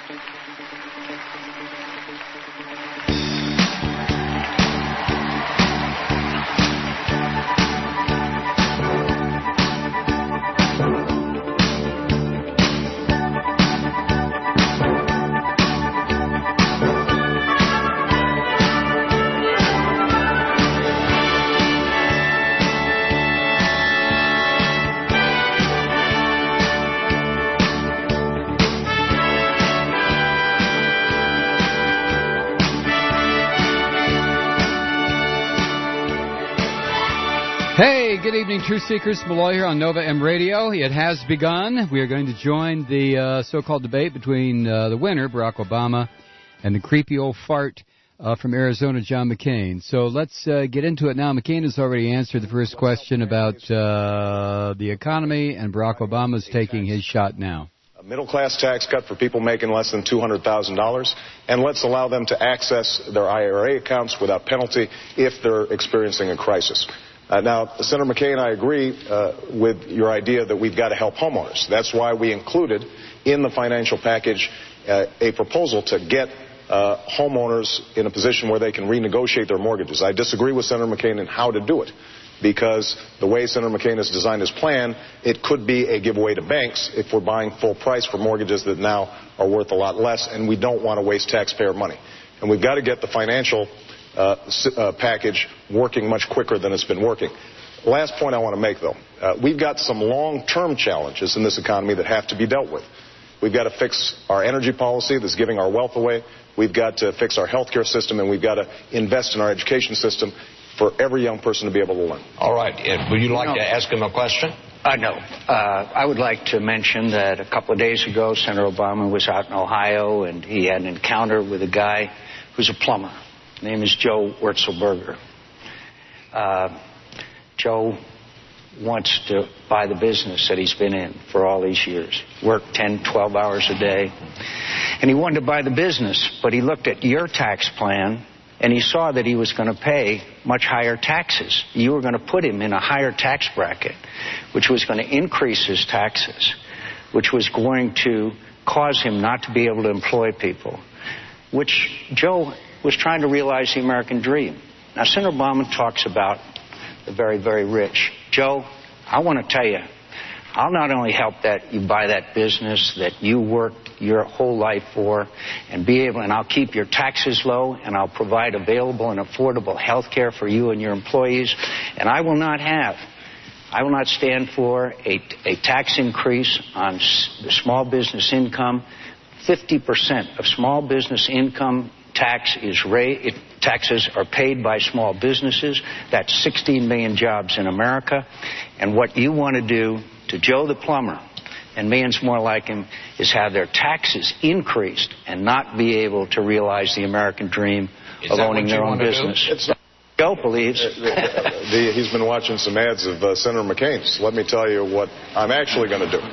Hey, good evening, Truth Seekers. Malloy here on Nova M Radio. It has begun. We are going to join the so-called debate between the winner, Barack Obama, and the creepy old fart from Arizona, John McCain. So let's get into it now. McCain has already answered the first question about the economy, and Barack Obama's taking his shot now. A middle-class tax cut for people making less than $200,000, and let's allow them to access their IRA accounts without penalty if they're experiencing a crisis. Now, Senator McCain, I agree with your idea that we've got to help homeowners. That's why we included in the financial package a proposal to get homeowners in a position where they can renegotiate their mortgages. I disagree with Senator McCain in how to do it, because the way Senator McCain has designed his plan, it could be a giveaway to banks if we're buying full price for mortgages that now are worth a lot less, and we don't want to waste taxpayer money. And we've got to get the financial package working much quicker than it's been working. Last point I want to make, though. We've got some long-term challenges in this economy that have to be dealt with. We've got to fix our energy policy that's giving our wealth away. We've got to fix our health care system, and we've got to invest in our education system for every young person to be able to learn. All right. Would you like to ask him a question? No. I would like to mention that a couple of days ago, Senator Obama was out in Ohio, and he had an encounter with a guy who's a plumber. His name is Joe Wurzelberger. Joe wants to buy the business that he's been in for all these years. Worked 10, 12 hours a day. And he wanted to buy the business, but he looked at your tax plan, and he saw that he was going to pay much higher taxes. You were going to put him in a higher tax bracket, which was going to increase his taxes, which was going to cause him not to be able to employ people, which Joe was trying to realize the American dream. Now, Senator Obama talks about the very, very rich. Joe, I want to tell you, I'll not only help that you buy that business that you worked your whole life for and I'll keep your taxes low, and I'll provide available and affordable health care for you and your employees, and I will not stand for a tax increase on the small business income. 50% of small business income taxes are paid by small businesses. That's 16 million jobs in America. And what you want to do to Joe the plumber and millions more like him is have their taxes increased and not be able to realize the American dream of owning their own business. Joe believes. He's been watching some ads of Senator McCain's. Let me tell you what I'm actually going to do.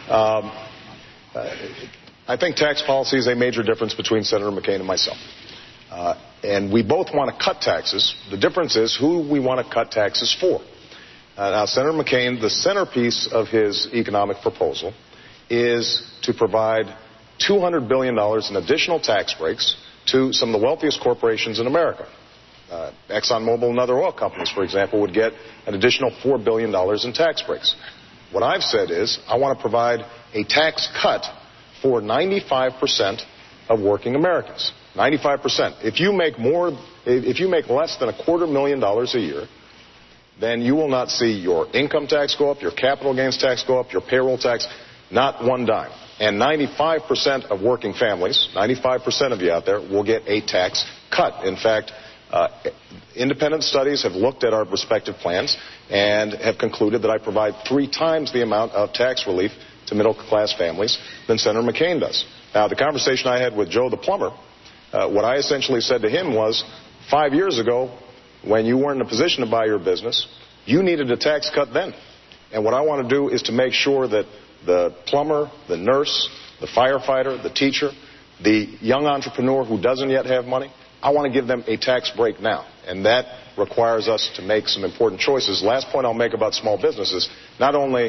I think tax policy is a major difference between Senator McCain and myself. And we both want to cut taxes. The difference is who we want to cut taxes for. Now, Senator McCain, the centerpiece of his economic proposal is to provide $200 billion in additional tax breaks to some of the wealthiest corporations in America. ExxonMobil and other oil companies, for example, would get an additional $4 billion in tax breaks. What I've said is I want to provide a tax cut for 95% of working Americans. 95%. If you make less than $250,000 a year, then you will not see your income tax go up, your capital gains tax go up, your payroll tax, not one dime. And 95% of working families, 95% of you out there, will get a tax cut. In fact, independent studies have looked at our respective plans and have concluded that I provide 3 times the amount of tax relief to middle-class families than Senator McCain does. Now, the conversation I had with Joe the plumber, what I essentially said to him was, 5 years ago, when you weren't in a position to buy your business, you needed a tax cut then. And what I want to do is to make sure that the plumber, the nurse, the firefighter, the teacher, the young entrepreneur who doesn't yet have money, I want to give them a tax break now. And that requires us to make some important choices. Last point I'll make about small businesses, not only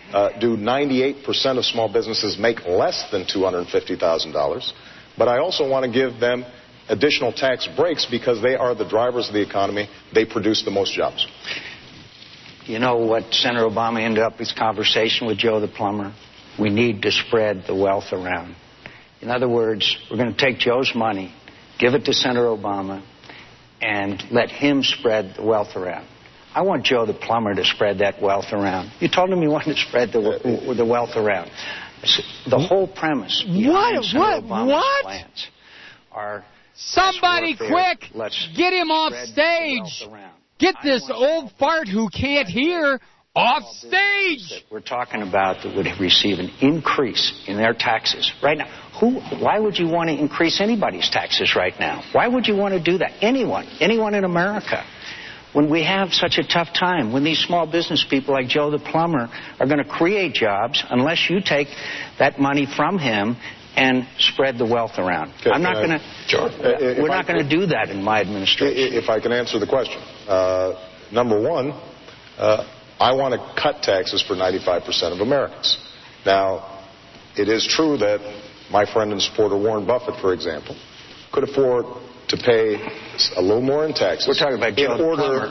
do 98% of small businesses make less than $250,000. But I also want to give them additional tax breaks because they are the drivers of the economy. They produce the most jobs. You know what Senator Obama ended up his conversation with Joe the plumber? We need to spread the wealth around. In other words, we're going to take Joe's money, give it to Senator Obama, and let him spread the wealth around. I want Joe the plumber to spread that wealth around. You told him you wanted to spread the wealth around. The whole premise behind Senator Obama's plans are... Somebody quick! Get him off stage! Get this old fart who can't hear off stage! We're talking about that would receive an increase in their taxes right now. Why would you want to increase anybody's taxes right now? Why would you want to do that? Anyone in America. When we have such a tough time, when these small business people like Joe the plumber are going to create jobs unless you take that money from him and spread the wealth around. Okay, I'm not going to... Sure. We're not going to do that in my administration. If I can answer the question. Number one, I want to cut taxes for 95% of Americans. Now, it is true that my friend and supporter Warren Buffett, for example, could afford to pay a little more in taxes. We're talking about Joe the plumber.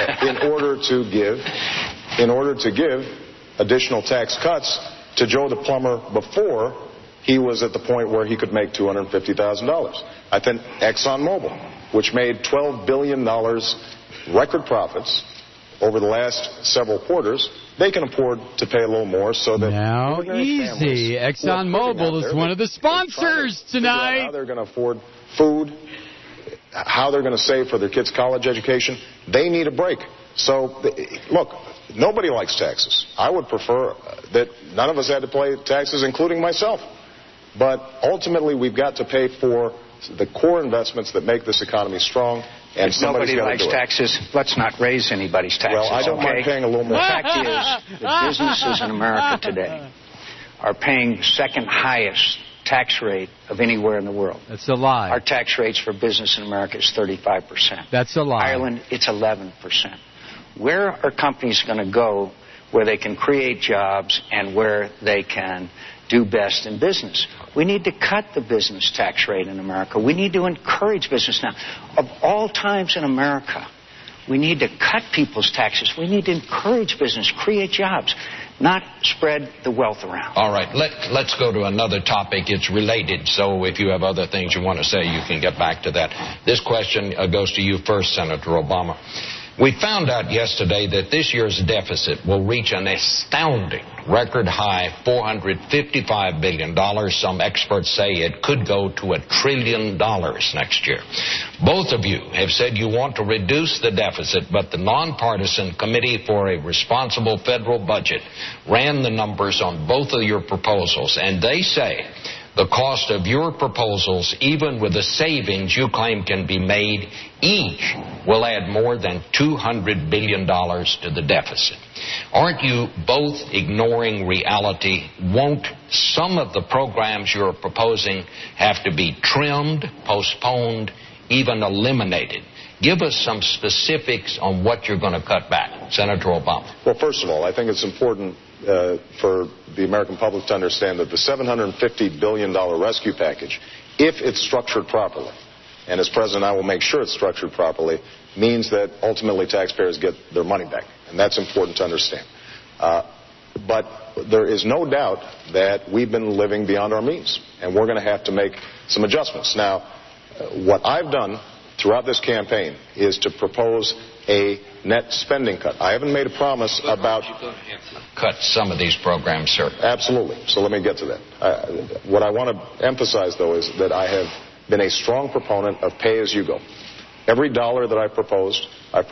in order to give additional tax cuts to Joe the plumber before he was at the point where he could make $250,000. I think ExxonMobil, which made $12 billion record profits over the last several quarters, they can afford to pay a little more so that... Now, easy. ExxonMobil is one of the sponsors tonight. How they're going to afford food, how they're going to save for their kids' college education. They need a break. So, look, nobody likes taxes. I would prefer that none of us had to pay taxes, including myself. But ultimately, we've got to pay for the core investments that make this economy strong. And if nobody likes taxes, let's not raise anybody's taxes. Well, I don't mind paying a little more. The fact is that businesses in America today are paying second highest tax rate of anywhere in the world. That's a lie. Our tax rates for business in America is 35%. That's a lie. Ireland, it's 11%. Where are companies going to go where they can create jobs and where they can do best in business? We need to cut the business tax rate in America. We need to encourage business now. Of all times in America, we need to cut people's taxes. We need to encourage business, create jobs, not spread the wealth around. All right, let's go to another topic. It's related, so if you have other things you want to say, you can get back to that. This question goes to you first, Senator Obama. We found out yesterday that this year's deficit will reach an astounding record high $455 billion. Some experts say it could go to $1 trillion next year. Both of you have said you want to reduce the deficit, but the nonpartisan Committee for a Responsible Federal Budget ran the numbers on both of your proposals, and they say the cost of your proposals, even with the savings you claim can be made, each will add more than $200 billion to the deficit. Aren't you both ignoring reality? Won't some of the programs you're proposing have to be trimmed, postponed, even eliminated? Give us some specifics on what you're going to cut back. Senator Obama. Well, first of all, I think it's important for the American public to understand that the $750 billion rescue package, if it's structured properly, and as President I will make sure it's structured properly, means that ultimately taxpayers get their money back. And that's important to understand. But there is no doubt that we've been living beyond our means, and we're going to have to make some adjustments. Now, what I've done throughout this campaign is to propose a net spending cut. I haven't made a promise about... Cut some of these programs, sir. Absolutely. So let me get to that. What I want to emphasize, though, is that I have been a strong proponent of pay-as-you-go. Every dollar that I proposed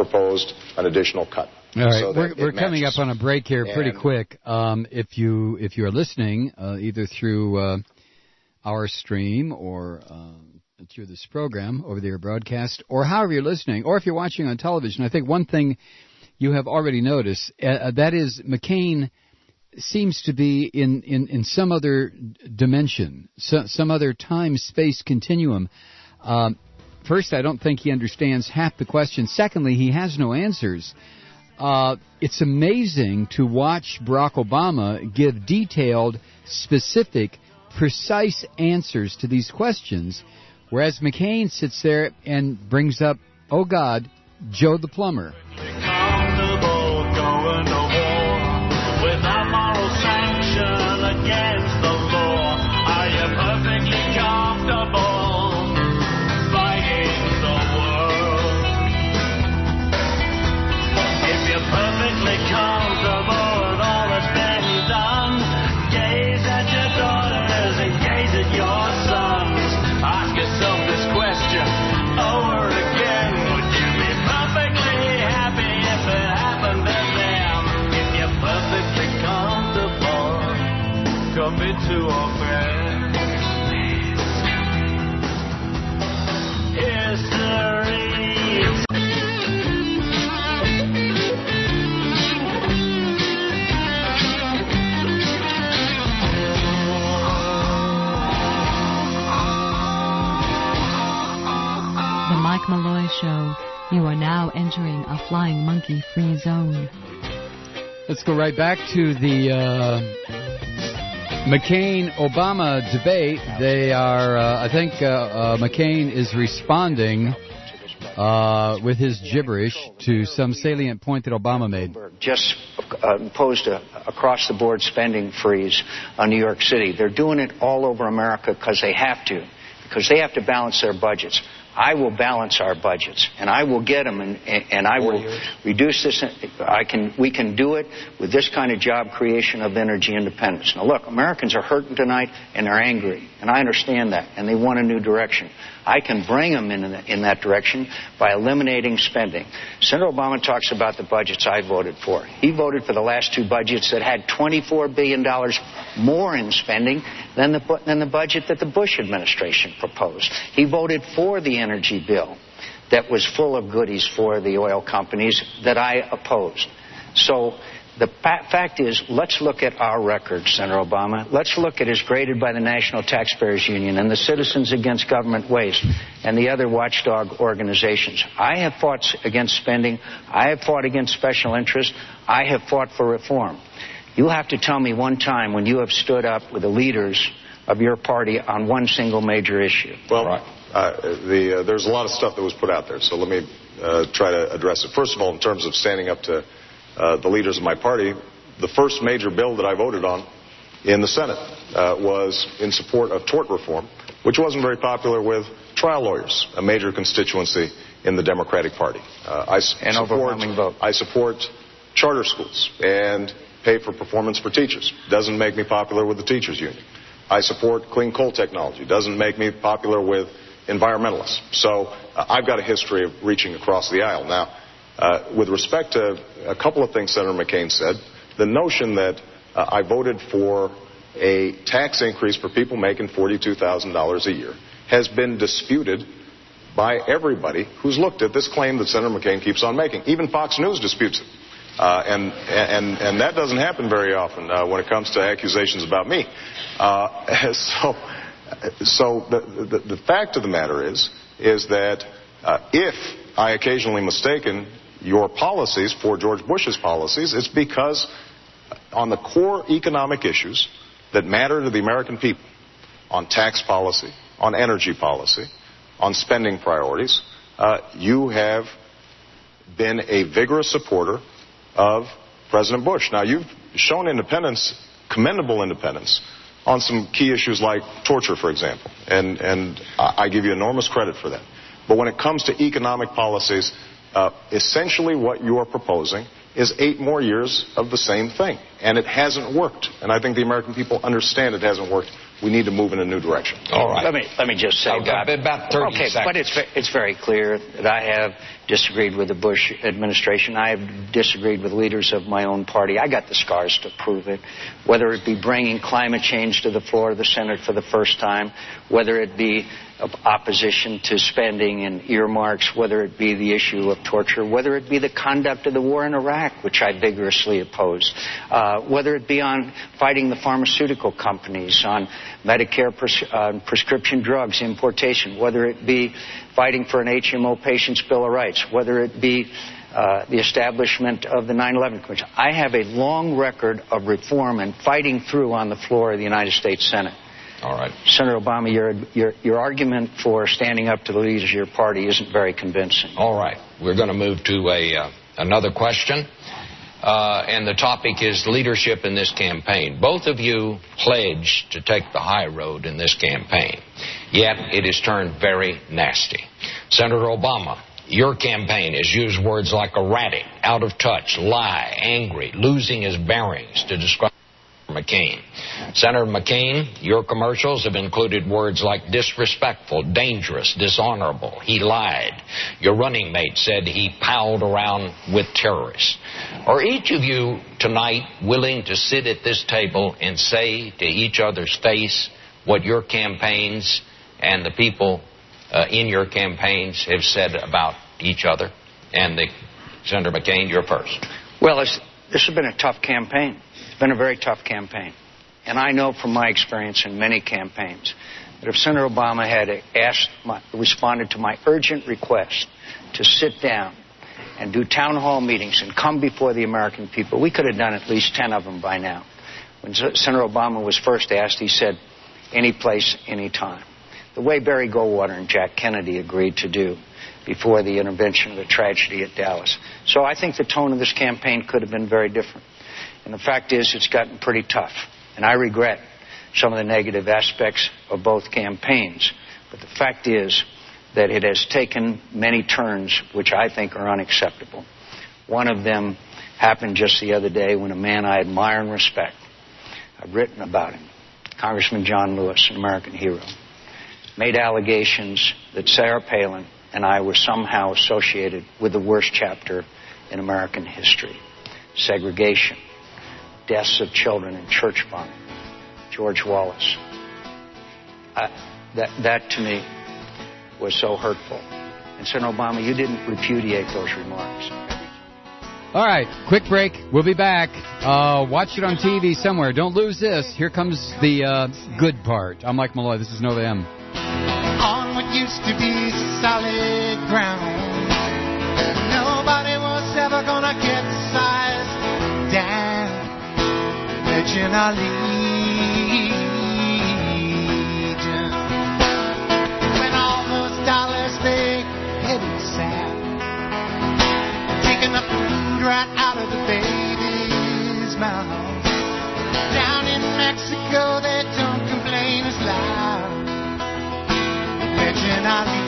an additional cut. All right, so we're coming up on a break here pretty quick. If you are listening, either through our stream or through this program, over-the-air broadcast, or however you're listening, or if you're watching on television, I think one thing you have already noticed, that is McCain seems to be in some other dimension, some other time-space continuum. First, I don't think he understands half the questions. Secondly, he has no answers. it's amazing to watch Barack Obama give detailed, specific, precise answers to these questions, whereas McCain sits there and brings up, oh God, Joe the plumber. To our friends, history. The Mike Malloy Show. You are now entering a flying monkey-free zone. Let's go right back to the McCain-Obama debate. They are, I think McCain is responding with his gibberish to some salient point that Obama made. Just imposed a across-the-board spending freeze on New York City. They're doing it all over America because they have to balance their budgets. I will balance our budgets, and I will get them, and I will reduce this. We can do it with this kind of job creation of energy independence. Now, look, Americans are hurting tonight, and they're angry, and I understand that, and they want a new direction. I can bring them in that direction by eliminating spending. Senator Obama talks about the budgets I voted for. He voted for the last two budgets that had $24 billion more in spending than the budget that the Bush administration proposed. He voted for the energy bill that was full of goodies for the oil companies that I opposed. So the fact is, let's look at our record, Senator Obama. Let's look at as graded by the National Taxpayers Union and the Citizens Against Government Waste and the other watchdog organizations. I have fought against spending. I have fought against special interests. I have fought for reform. You'll have to tell me one time when you have stood up with the leaders of your party on one single major issue. Well, there's a lot of stuff that was put out there, so let me try to address it. First of all, in terms of standing up to the leaders of my party, the first major bill that I voted on in the Senate was in support of tort reform, which wasn't very popular with trial lawyers, a major constituency in the Democratic Party. I support charter schools and pay for performance for teachers. Doesn't make me popular with the teachers union. I support clean coal technology. Doesn't make me popular with environmentalists. So I've got a history of reaching across the aisle. Now, with respect to a couple of things Senator McCain said, the notion that I voted for a tax increase for people making $42,000 a year has been disputed by everybody who's looked at this claim that Senator McCain keeps on making. Even Fox News disputes it. And that doesn't happen very often when it comes to accusations about me. So the fact of the matter is that if I occasionally mistaken your policies for George Bush's policies, it's because on the core economic issues that matter to the American people, on tax policy, on energy policy, on spending priorities, you have been a vigorous supporter of President Bush. Now, you've shown independence, commendable independence, on some key issues like torture, for example, and I give you enormous credit for that. But when it comes to economic policies, essentially what you are proposing is 8 more years of the same thing, and it hasn't worked. And I think the American people understand it hasn't worked. We need to move in a new direction. All right. Let me just say, about 30 seconds. But it's very clear that I have disagreed with the Bush administration. I have disagreed with leaders of my own party. I got the scars to prove it. Whether it be bringing climate change to the floor of the Senate for the first time, whether it be opposition to spending and earmarks, whether it be the issue of torture, whether it be the conduct of the war in Iraq, which I vigorously opposed, whether it be on fighting the pharmaceutical companies, on Medicare prescription drugs importation, whether it be fighting for an HMO patient's Bill of Rights, whether it be the establishment of the 9/11 Commission. I have a long record of reform and fighting through on the floor of the United States Senate. All right. Senator Obama, your argument for standing up to the leaders of your party isn't very convincing. All right. We're going to move to another question. And the topic is leadership in this campaign. Both of you pledged to take the high road in this campaign, yet it has turned very nasty. Senator Obama, your campaign has used words like erratic, out of touch, lie, angry, losing his bearings to describe McCain. Senator McCain, your commercials have included words like disrespectful, dangerous, dishonorable. He lied. Your running mate said he palled around with terrorists. Are each of you tonight willing to sit at this table and say to each other's face what your campaigns and the people in your campaigns have said about each other? And Senator McCain, you're first. Well, this has been a tough campaign. It's been a very tough campaign. And I know from my experience in many campaigns that if Senator Obama had responded to my urgent request to sit down and do town hall meetings and come before the American people, we could have done at least 10 of them by now. When Senator Obama was first asked, he said, any place, any time. The way Barry Goldwater and Jack Kennedy agreed to do before the intervention of the tragedy at Dallas. So I think the tone of this campaign could have been very different. And the fact is, it's gotten pretty tough. And I regret some of the negative aspects of both campaigns. But the fact is that it has taken many turns which I think are unacceptable. One of them happened just the other day when a man I admire and respect, I've written about him, Congressman John Lewis, an American hero, made allegations that Sarah Palin and I were somehow associated with the worst chapter in American history. Segregation, deaths of children in church bombing, George Wallace. That to me was so hurtful. And Senator Obama, you didn't repudiate those remarks. All right, quick break. We'll be back. Watch it on TV somewhere. Don't lose this. Here comes the good part. I'm Mike Malloy. This is Nova M. On what used to be solid ground, nobody was ever gonna get sized down. Pledging our legion. When all those dollars they headed south, taking the food right out of the baby's mouth. Down in Mexico they don't complain as loud. Pledging our legion.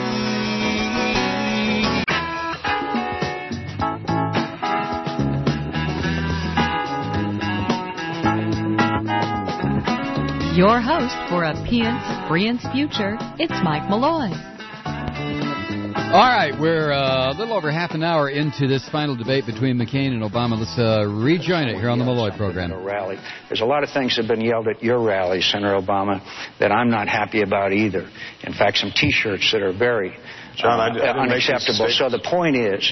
Your host for a Pience future, it's Mike Malloy. All right, we're a little over half an hour into this final debate between McCain and Obama. Let's rejoin it here on the Malloy program. Rally. There's a lot of things that have been yelled at your rally, Senator Obama, that I'm not happy about either. In fact, some T-shirts that are very unacceptable. So the point is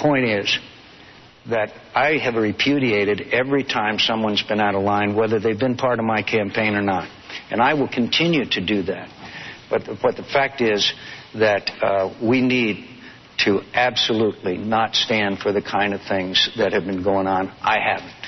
that I have repudiated every time someone's been out of line, whether they've been part of my campaign or not. And I will continue to do that. But the fact is that we need to absolutely not stand for the kind of things that have been going on. I haven't.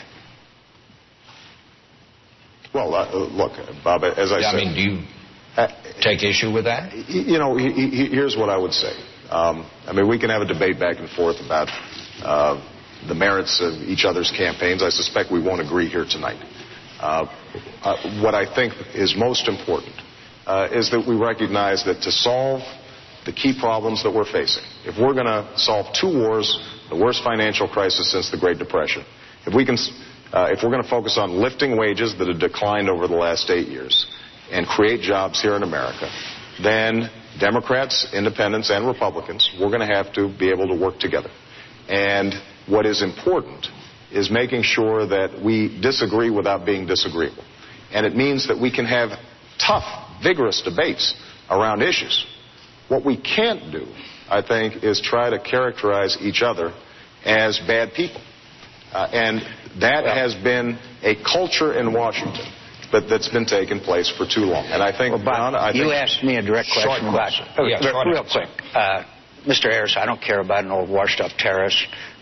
Well, look, Bob, as I said... I mean, do you take issue with that? You know, here's what I would say. I mean, we can have a debate back and forth about the merits of each other's campaigns. I suspect we won't agree here tonight. What I think is most important is that we recognize that to solve the key problems that we're facing, if we're going to solve two wars, the worst financial crisis since the Great Depression, if we're going to focus on lifting wages that have declined over the last 8 years and create jobs here in America, then Democrats, Independents, and Republicans, we're going to have to be able to work together. And what is important is making sure that we disagree without being disagreeable. And it means that we can have tough, vigorous debates around issues. What we can't do, I think, is try to characterize each other as bad people. And that has been a culture in Washington that's been taking place for too long. And I think, well, Bob, you asked me a direct question about... real quick. Mr. Harris, I don't care about an old washed-up terrorist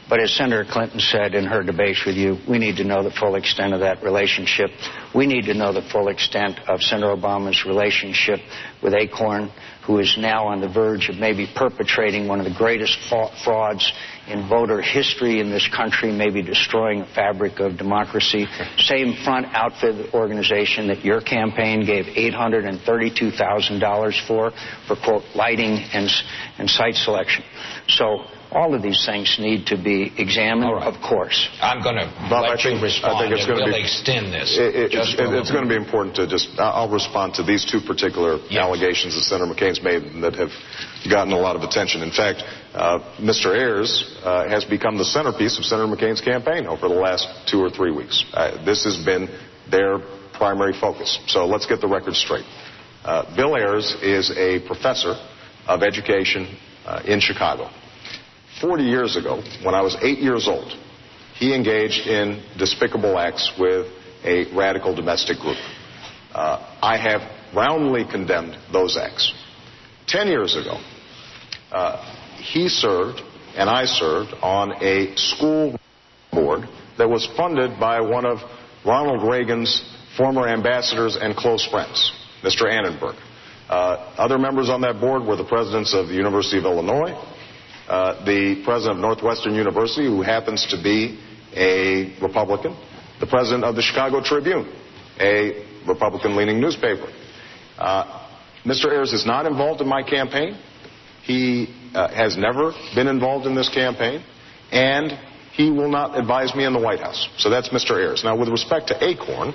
But as Senator Clinton said in her debates with you, we need to know the full extent of that relationship. We need to know the full extent of Senator Obama's relationship with Acorn, who is now on the verge of maybe perpetrating one of the greatest frauds in voter history in this country, maybe destroying the fabric of democracy. Same front outfit organization that your campaign gave $832,000 for quote, lighting and site selection. So all of these things need to be examined, of course. I'm going to let you respond. I think it's going to extend this. It's going to be important to I'll respond to these two particular allegations that Senator McCain's made that have gotten a lot of attention. In fact, Mr. Ayers has become the centerpiece of Senator McCain's campaign over the last 2 or 3 weeks. This has been their primary focus. So let's get the record straight. Bill Ayers is a professor of education in Chicago. 40 years ago, when I was 8 years old, he engaged in despicable acts with a radical domestic group. I have roundly condemned those acts. 10 years ago, he served and I served on a school board that was funded by one of Ronald Reagan's former ambassadors and close friends, Mr. Annenberg. Other members on that board were the presidents of the University of Illinois, the president of Northwestern University, who happens to be a Republican, the president of the Chicago Tribune, a Republican-leaning newspaper. Mr. Ayers is not involved in my campaign. He has never been involved in this campaign, and he will not advise me in the White House. So that's Mr. Ayers. Now, with respect to Acorn,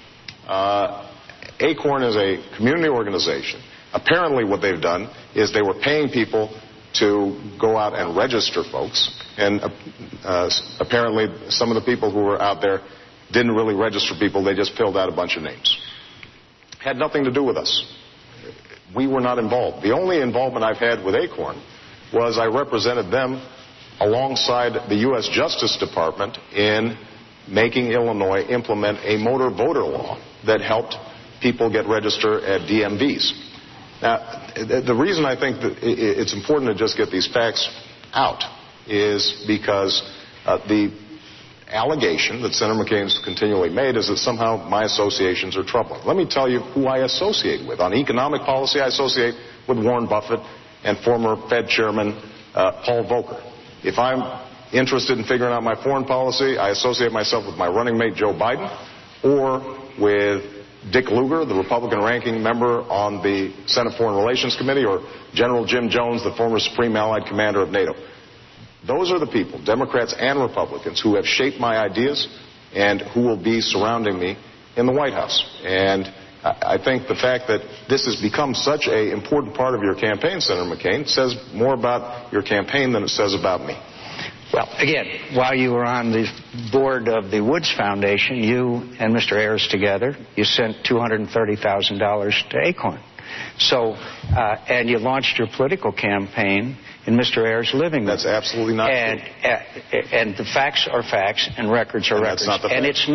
Acorn is a community organization. Apparently what they've done is they were paying people to go out and register folks, and apparently some of the people who were out there didn't really register people. They just filled out a bunch of names. Had nothing to do with us. We were not involved. The only involvement I've had with Acorn was I represented them alongside the U.S. Justice Department in making Illinois implement a motor voter law that helped people get registered at DMVs. Now, the reason I think that it's important to just get these facts out is because the allegation that Senator McCain's continually made is that somehow my associations are troubling. Let me tell you who I associate with. On economic policy, I associate with Warren Buffett and former Fed Chairman Paul Volcker. If I'm interested in figuring out my foreign policy, I associate myself with my running mate Joe Biden or with Dick Lugar, the Republican ranking member on the Senate Foreign Relations Committee, or General Jim Jones, the former Supreme Allied Commander of NATO. Those are the people, Democrats and Republicans, who have shaped my ideas and who will be surrounding me in the White House. And I think the fact that this has become such an important part of your campaign, Senator McCain, says more about your campaign than it says about me. Well, again, while you were on the board of the Woods Foundation, you and Mr. Ayers together, you sent $230,000 to Acorn. So, and you launched your political campaign in Mr. Ayers' living room. That's absolutely not true. And the facts are facts and records are records. That's not the fact. And it's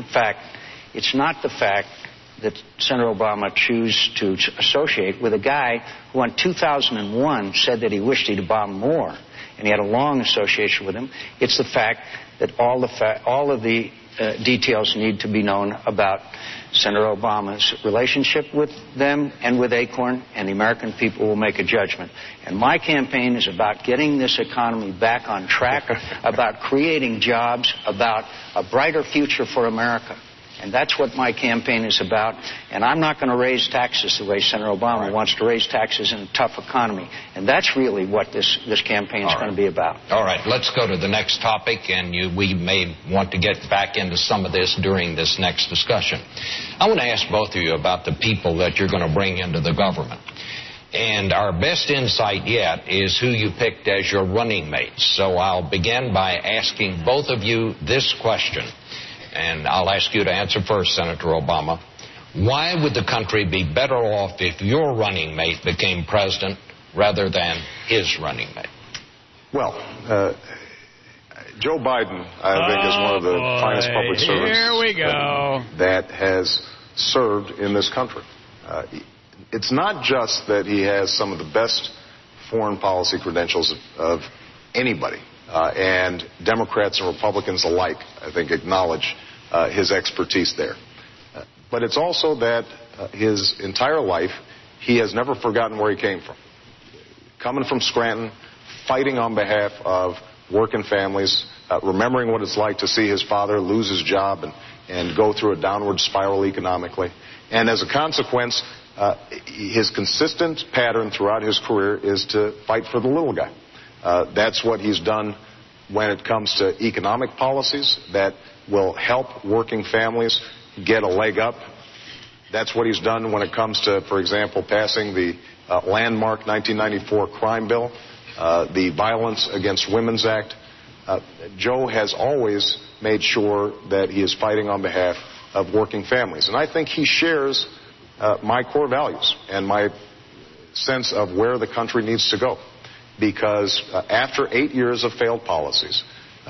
not the fact that Senator Obama chose to associate with a guy who in 2001 said that he wished he'd bomb more, and he had a long association with him. It's the fact that all of the details need to be known about Senator Obama's relationship with them and with Acorn, and the American people will make a judgment. And my campaign is about getting this economy back on track, about creating jobs, about a brighter future for America. And that's what my campaign is about. And I'm not going to raise taxes the way Senator Obama wants to raise taxes in a tough economy. And that's really what this campaign is going to be about. All right, let's go to the next topic, and we may want to get back into some of this during this next discussion. I want to ask both of you about the people that you're going to bring into the government. And our best insight yet is who you picked as your running mates. So I'll begin by asking both of you this question. And I'll ask you to answer first, Senator Obama. Why would the country be better off if your running mate became president rather than his running mate? Well, Joe Biden, I think, is one of the finest public servants that has served in this country. It's not just that he has some of the best foreign policy credentials of anybody and Democrats and Republicans alike, I think, acknowledge his expertise there. But it's also that his entire life, he has never forgotten where he came from. Coming from Scranton, fighting on behalf of working families, remembering what it's like to see his father lose his job and go through a downward spiral economically. And as a consequence, his consistent pattern throughout his career is to fight for the little guy. That's what he's done when it comes to economic policies that will help working families get a leg up. That's what he's done when it comes to, for example, passing the landmark 1994 crime bill, the Violence Against Women's Act. Joe has always made sure that he is fighting on behalf of working families. And I think he shares my core values and my sense of where the country needs to go. Because after 8 years of failed policies,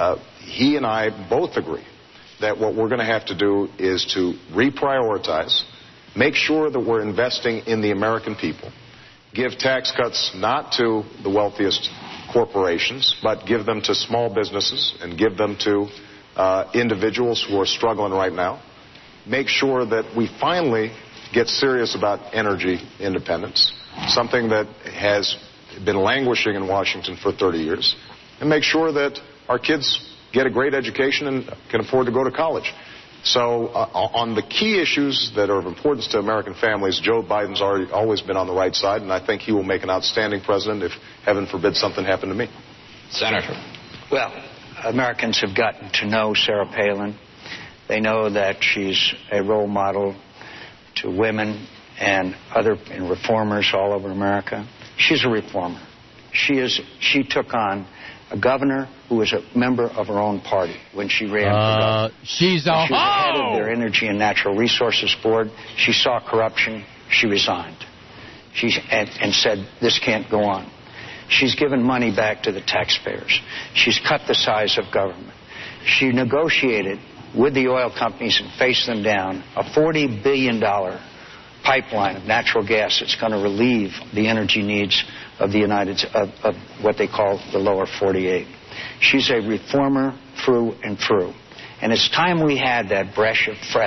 he and I both agree that what we're going to have to do is to reprioritize, make sure that we're investing in the American people, give tax cuts not to the wealthiest corporations, but give them to small businesses and give them to individuals who are struggling right now, make sure that we finally get serious about energy independence, something that has been languishing in Washington for 30 years, and make sure that our kids get a great education and can afford to go to college. So on the key issues that are of importance to American families, Joe Biden's always been on the right side, and I think he will make an outstanding president if, heaven forbid, something happened to me. Senator. Well, Americans have gotten to know Sarah Palin. They know that she's a role model to women and other reformers all over America. She's a reformer. She took on a governor who was a member of her own party when she ran for governor. She was the head of their Energy and Natural Resources Board. She saw corruption. She resigned. And said, this can't go on. She's given money back to the taxpayers. She's cut the size of government. She negotiated with the oil companies and faced them down a $40 billion pipeline of natural gas that's going to relieve the energy needs of the of what they call the lower 48. She's a reformer through and through. And it's time we had that breath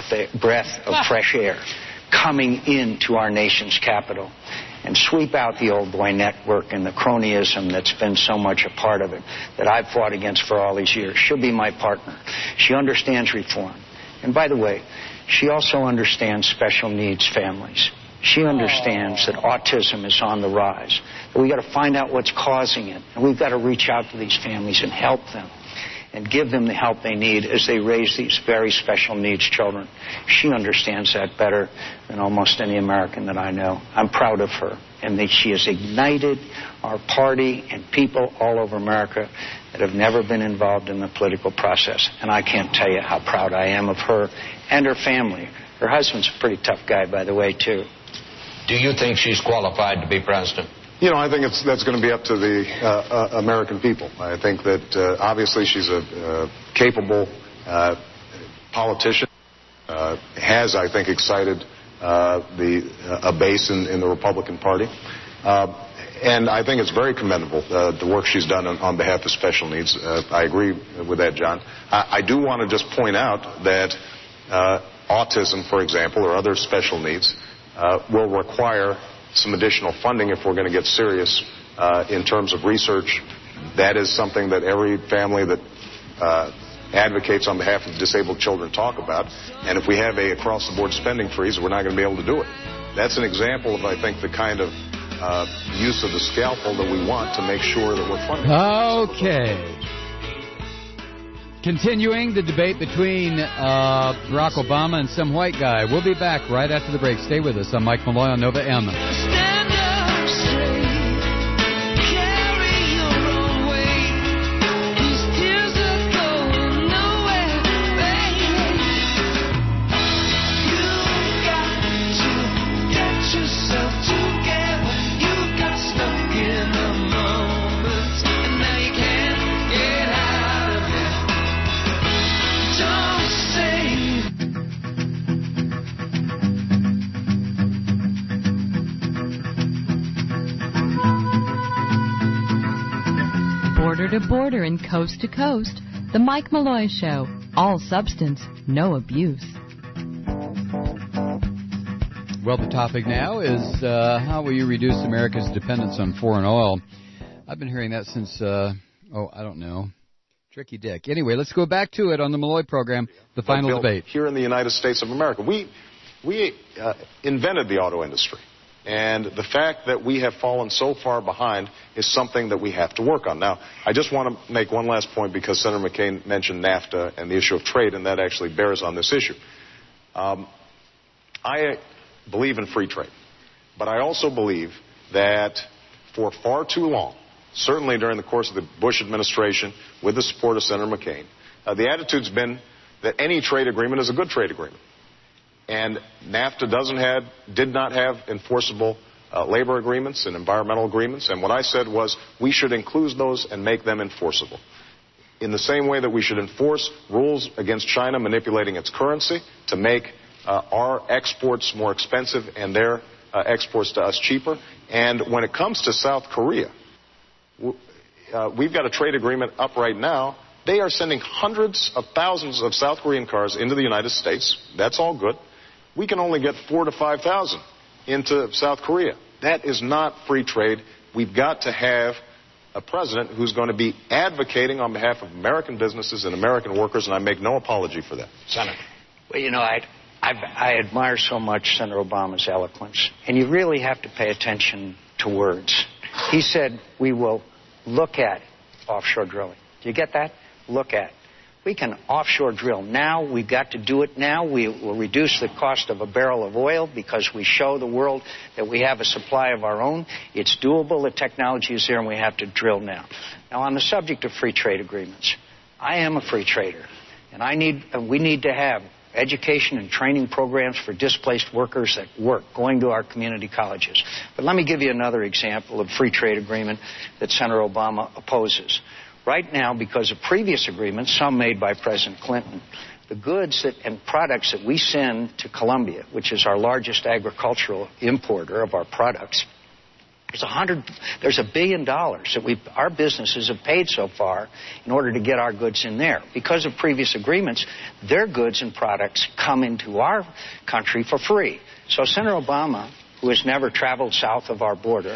of fresh air coming into our nation's capital and sweep out the old boy network and the cronyism that's been so much a part of it that I've fought against for all these years. She'll be my partner. She understands reform. And by the way, she also understands special needs families. She understands that autism is on the rise. We've got to find out what's causing it. And we've got to reach out to these families and help them and give them the help they need as they raise these very special needs children. She understands that better than almost any American that I know. I'm proud of her. And that she has ignited our party and people all over America that have never been involved in the political process. And I can't tell you how proud I am of her and her family. Her husband's a pretty tough guy, by the way, too. Do you think she's qualified to be president? You know, I think that's going to be up to the American people. I think that obviously she's a capable politician, has, I think, excited a base in the Republican Party. And I think it's very commendable, the work she's done on behalf of special needs. I agree with that, John. I do want to just point out that autism, for example, or other special needs, will require some additional funding if we're going to get serious in terms of research. That is something that every family that advocates on behalf of disabled children talk about. And if we have a across-the-board spending freeze, we're not going to be able to do it. That's an example of, I think, the kind of use of the scalpel that we want to make sure that we're funding. Okay. Continuing the debate between Barack Obama and some white guy. We'll be back right after the break. Stay with us. I'm Mike Malloy on Nova M. border to border and coast to coast. The Mike Malloy Show. All substance, no abuse. Well, the topic now is how will you reduce America's dependence on foreign oil? I've been hearing that since, I don't know, Tricky Dick. Anyway, let's go back to it on the Malloy program, the final debate. Here in the United States of America, we invented the auto industry. And the fact that we have fallen so far behind is something that we have to work on. Now, I just want to make one last point because Senator McCain mentioned NAFTA and the issue of trade, and that actually bears on this issue. I believe in free trade, but I also believe that for far too long, certainly during the course of the Bush administration with the support of Senator McCain, the attitude's been that any trade agreement is a good trade agreement. And NAFTA did not have enforceable labor agreements and environmental agreements. And what I said was we should include those and make them enforceable. In the same way that we should enforce rules against China manipulating its currency to make our exports more expensive and their exports to us cheaper. And when it comes to South Korea, we've got a trade agreement up right now. They are sending hundreds of thousands of South Korean cars into the United States. That's all good. We can only get 4,000 to 5,000 into South Korea. That is not free trade. We've got to have a president who's going to be advocating on behalf of American businesses and American workers, and I make no apology for that. Senator. Well, you know, I admire so much Senator Obama's eloquence, and you really have to pay attention to words. He said we will look at offshore drilling. Do you get that? Look at. We can offshore drill now. We've got to do it now. We will reduce the cost of a barrel of oil because we show the world that we have a supply of our own. It's doable. The technology is there, and we have to drill now. Now, on the subject of free trade agreements, I am a free trader, and we need to have education and training programs for displaced workers that work, going to our community colleges. But let me give you another example of free trade agreement that Senator Obama opposes. Right now, because of previous agreements, some made by President Clinton, the goods and products that we send to Colombia, which is our largest agricultural importer of our products, there's $1 billion that our businesses have paid so far in order to get our goods in there. Because of previous agreements, their goods and products come into our country for free. So Senator Obama, who has never traveled south of our border,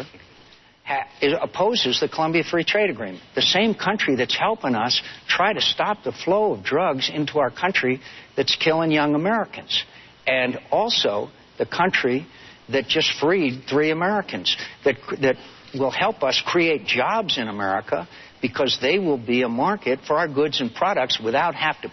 opposes the Colombia Free Trade Agreement, the same country that's helping us try to stop the flow of drugs into our country that's killing young Americans. And also the country that just freed 3 Americans, that will help us create jobs in America because they will be a market for our goods and products without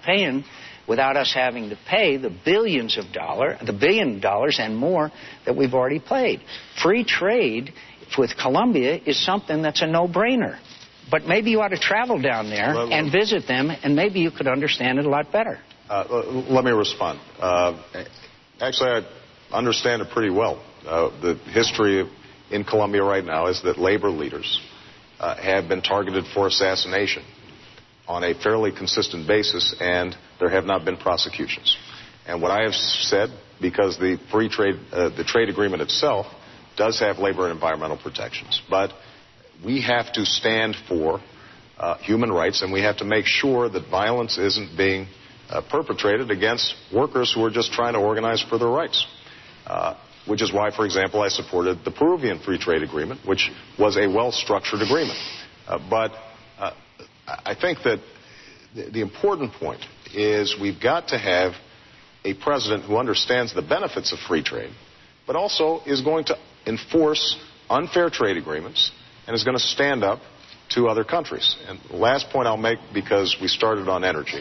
us having to pay the $1 billion and more that we've already paid. Free trade with Colombia is something that's a no-brainer. But maybe you ought to travel down there and visit them, and maybe you could understand it a lot better. Let me respond. Actually, I understand it pretty well. The history in Colombia right now is that labor leaders have been targeted for assassination on a fairly consistent basis, and there have not been prosecutions. And what I have said, because the free trade, the trade agreement itself, does have labor and environmental protections, but we have to stand for human rights, and we have to make sure that violence isn't being perpetrated against workers who are just trying to organize for their rights. Which is why, for example, I supported the Peruvian Free Trade Agreement, which was a well-structured agreement. But I think that the important point is we've got to have a president who understands the benefits of free trade, but also is going to enforce unfair trade agreements and is going to stand up to other countries. And the last point I'll make, because we started on energy,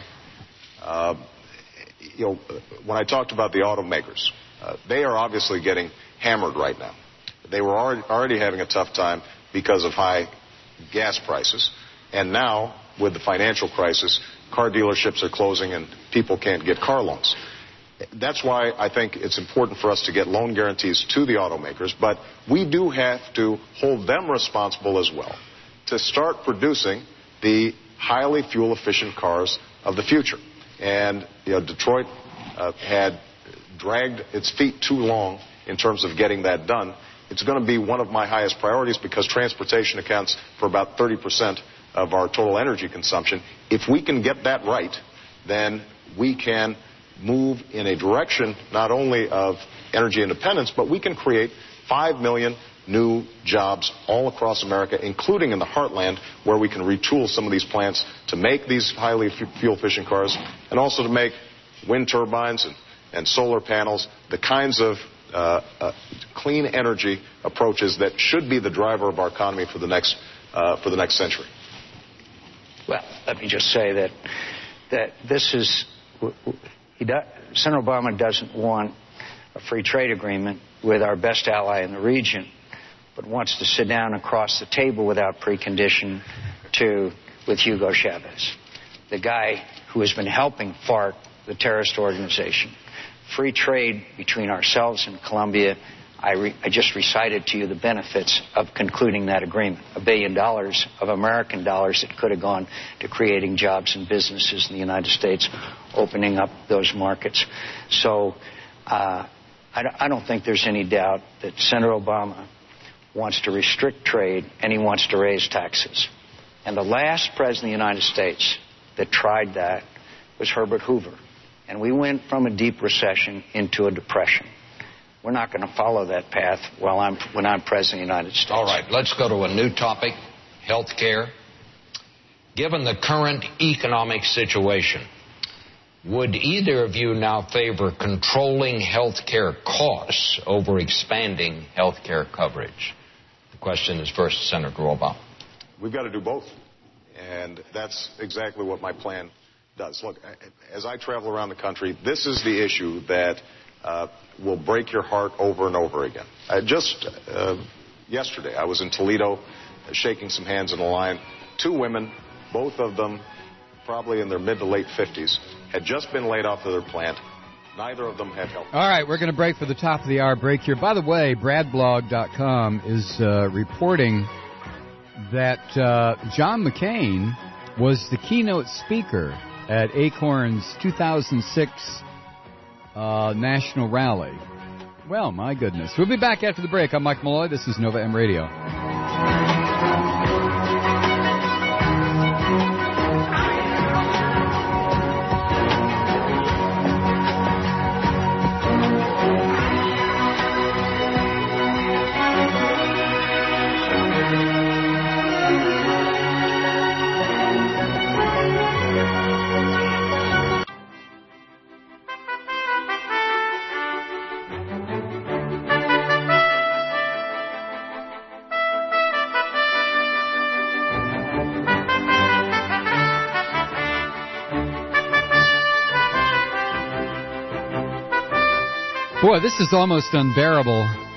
when I talked about the automakers, they are obviously getting hammered right now. They were already having a tough time because of high gas prices. And now, with the financial crisis, car dealerships are closing and people can't get car loans. That's why I think it's important for us to get loan guarantees to the automakers. But we do have to hold them responsible as well to start producing the highly fuel-efficient cars of the future. And Detroit had dragged its feet too long in terms of getting that done. It's going to be one of my highest priorities because transportation accounts for about 30% of our total energy consumption. If we can get that right, then we can move in a direction not only of energy independence, but we can create 5 million new jobs all across America, including in the heartland, where we can retool some of these plants to make these highly fuel-efficient cars, and also to make wind turbines and solar panels, the kinds of clean energy approaches that should be the driver of our economy for the next century. Well, let me just say that this is Senator Obama doesn't want a free trade agreement with our best ally in the region, but wants to sit down across the table without precondition with Hugo Chavez, the guy who has been helping FARC, the terrorist organization. Free trade between ourselves and Colombia. I just recited to you the benefits of concluding that agreement. $1 billion of American dollars that could have gone to creating jobs and businesses in the United States, opening up those markets. So I don't think there's any doubt that Senator Obama wants to restrict trade and he wants to raise taxes. And the last president of the United States that tried that was Herbert Hoover. And we went from a deep recession into a depression. We're not going to follow that path when I'm president of the United States. All right, let's go to a new topic, health care. Given the current economic situation, would either of you now favor controlling health care costs over expanding health care coverage? The question is first, Senator Obama. We've got to do both. And that's exactly what my plan does. Look, as I travel around the country, this is the issue that will break your heart over and over again. Just yesterday, I was in Toledo shaking some hands in a line. 2 women, both of them probably in their mid to late 50s, had just been laid off of their plant. Neither of them had help. All right, we're going to break for the top of the hour break here. By the way, BradBlog.com is reporting that John McCain was the keynote speaker at Acorn's 2006 national rally. Well, my goodness. We'll be back after the break. I'm Mike Malloy. This is Nova M Radio. Boy, this is almost unbearable.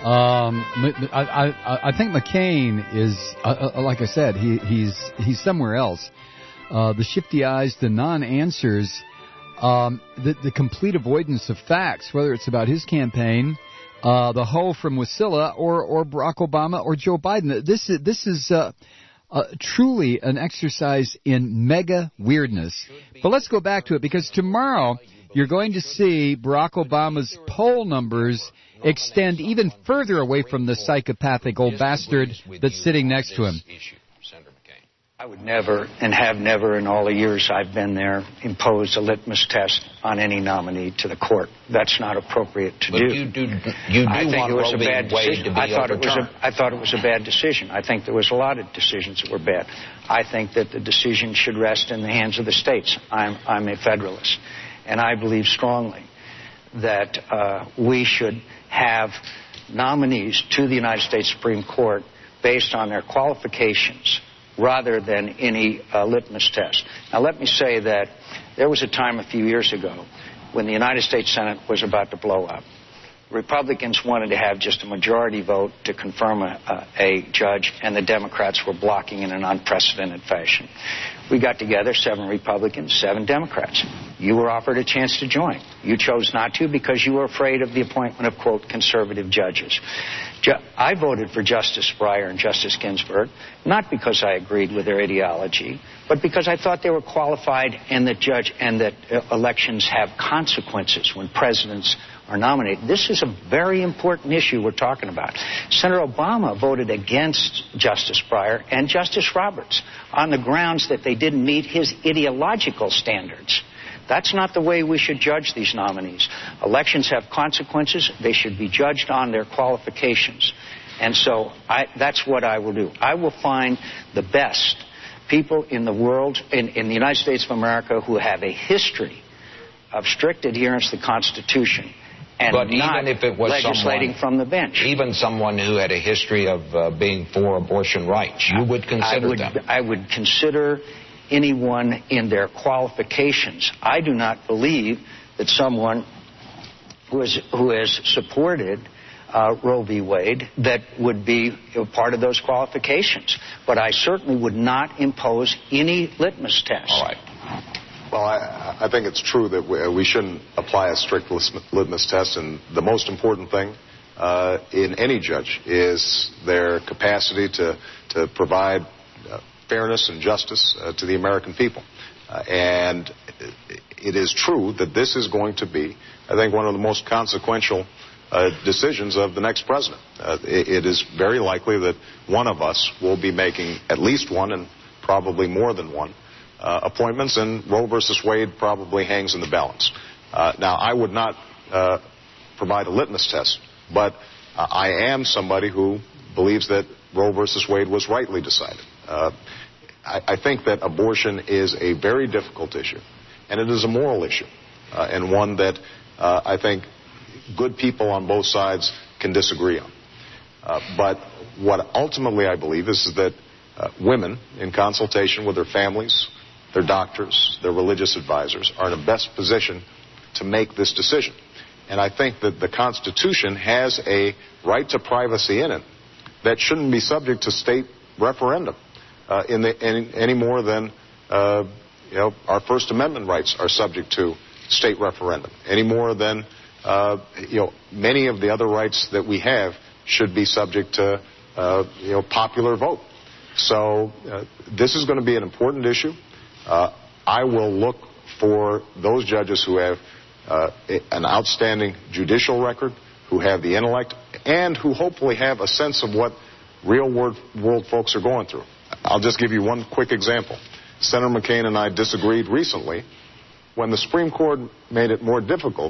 I think McCain is, like I said, he's somewhere else. The shifty eyes, the non-answers, the complete avoidance of facts, whether it's about his campaign, the hoe from Wasilla, or Barack Obama or Joe Biden. This is truly an exercise in mega weirdness. But let's go back to it, because tomorrow you're going to see Barack Obama's poll numbers extend even further away from the psychopathic old bastard that's sitting next to him. I would never, and have never in all the years I've been there, imposed a litmus test on any nominee to the court. That's not appropriate to do. But you do I think want it was Roe a v. bad Wade decision. to be I thought it was a bad decision. I think there was a lot of decisions that were bad. I think that the decision should rest in the hands of the states. I'm a Federalist. And I believe strongly that we should have nominees to the United States Supreme Court based on their qualifications rather than any litmus test. Now, let me say that there was a time a few years ago when the United States Senate was about to blow up. Republicans wanted to have just a majority vote to confirm a judge, and the Democrats were blocking in an unprecedented fashion. We got together, 7 Republicans, 7 Democrats. You were offered a chance to join. You chose not to because you were afraid of the appointment of, quote, conservative judges. I voted for Justice Breyer and Justice Ginsburg, not because I agreed with their ideology, but because I thought they were qualified and that elections have consequences when presidents are nominated. This is a very important issue we're talking about. Senator Obama voted against Justice Breyer and Justice Roberts on the grounds that they didn't meet his ideological standards. That's not the way we should judge these nominees. Elections have consequences. They should be judged on their qualifications. And so that's what I will do. I will find the best people in the world, in the United States of America, who have a history of strict adherence to the Constitution and but not even if it was legislating from the bench. Even someone who had a history of being for abortion rights, you would consider them? I would consider anyone in their qualifications. I do not believe that someone who has supported Roe v. Wade that would be part of those qualifications. But I certainly would not impose any litmus test. All right. Well, I think it's true that we shouldn't apply a strict litmus test, and the most important thing in any judge is their capacity to provide fairness and justice to the American people. And it is true that this is going to be, I think, one of the most consequential decisions of the next president. It is very likely that one of us will be making at least one and probably more than one appointments, and Roe versus Wade probably hangs in the balance. Now, I would not provide a litmus test, but I am somebody who believes that Roe versus Wade was rightly decided. I think that abortion is a very difficult issue, and it is a moral issue, and one that I think good people on both sides can disagree on. But what ultimately I believe is that women, in consultation with their families, their doctors, their religious advisors, are in the best position to make this decision. And I think that the Constitution has a right to privacy in it that shouldn't be subject to state referendum any more than our First Amendment rights are subject to state referendum, any more than many of the other rights that we have should be subject to popular vote. So this is going to be an important issue. I will look for those judges who have an outstanding judicial record, who have the intellect, and who hopefully have a sense of what real world folks are going through. I'll just give you one quick example. Senator McCain and I disagreed recently when the Supreme Court made it more difficult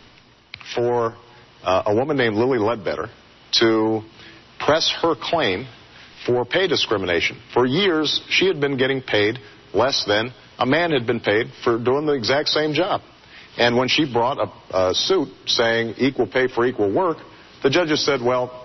for a woman named Lilly Ledbetter to press her claim for pay discrimination. For years, she had been getting paid less than a man had been paid for doing the exact same job. And when she brought a suit saying equal pay for equal work, the judges said, well,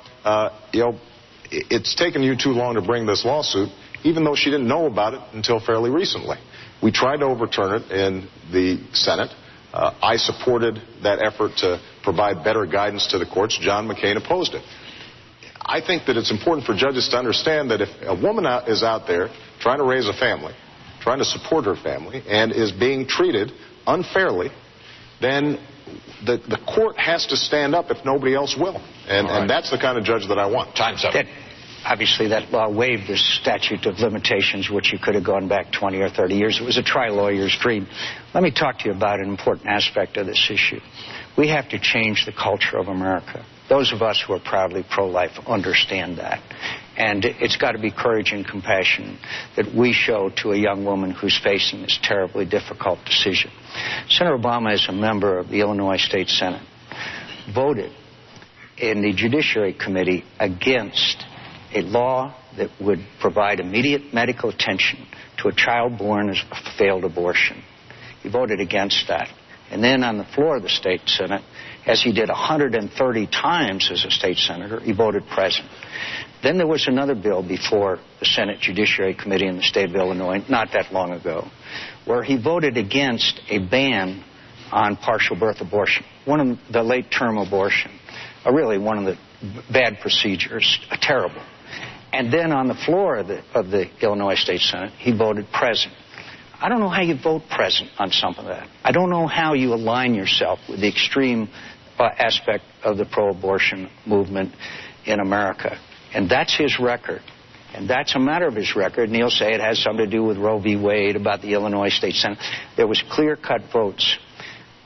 it's taken you too long to bring this lawsuit, even though she didn't know about it until fairly recently. We tried to overturn it in the Senate. I supported that effort to provide better guidance to the courts. John McCain opposed it. I think that it's important for judges to understand that if a woman is out there trying to raise a family, trying to support her family, and is being treated unfairly, then the court has to stand up if nobody else will. And that's the kind of judge that I want. Time's up. Obviously, that law waived the statute of limitations, which you could have gone back 20 or 30 years. It was a tri-lawyer's dream. Let me talk to you about an important aspect of this issue. We have to change the culture of America. Those of us who are proudly pro-life understand that. And it's got to be courage and compassion that we show to a young woman who's facing this terribly difficult decision. Senator Obama, as a member of the Illinois State Senate, voted in the Judiciary Committee against a law that would provide immediate medical attention to a child born as a failed abortion. He voted against that. And then on the floor of the state Senate, as he did 130 times as a state senator, he voted present. Then there was another bill before the Senate Judiciary Committee in the state of Illinois, not that long ago, where he voted against a ban on partial birth abortion, one of the late-term abortion, really one of the bad procedures, terrible. And then on the floor of the Illinois State Senate, he voted present. I don't know how you vote present on something like that. I don't know how you align yourself with the extreme aspect of the pro-abortion movement in America. And that's his record. And that's a matter of his record. And he'll say it has something to do with Roe v. Wade, about the Illinois State Senate. There was clear-cut votes.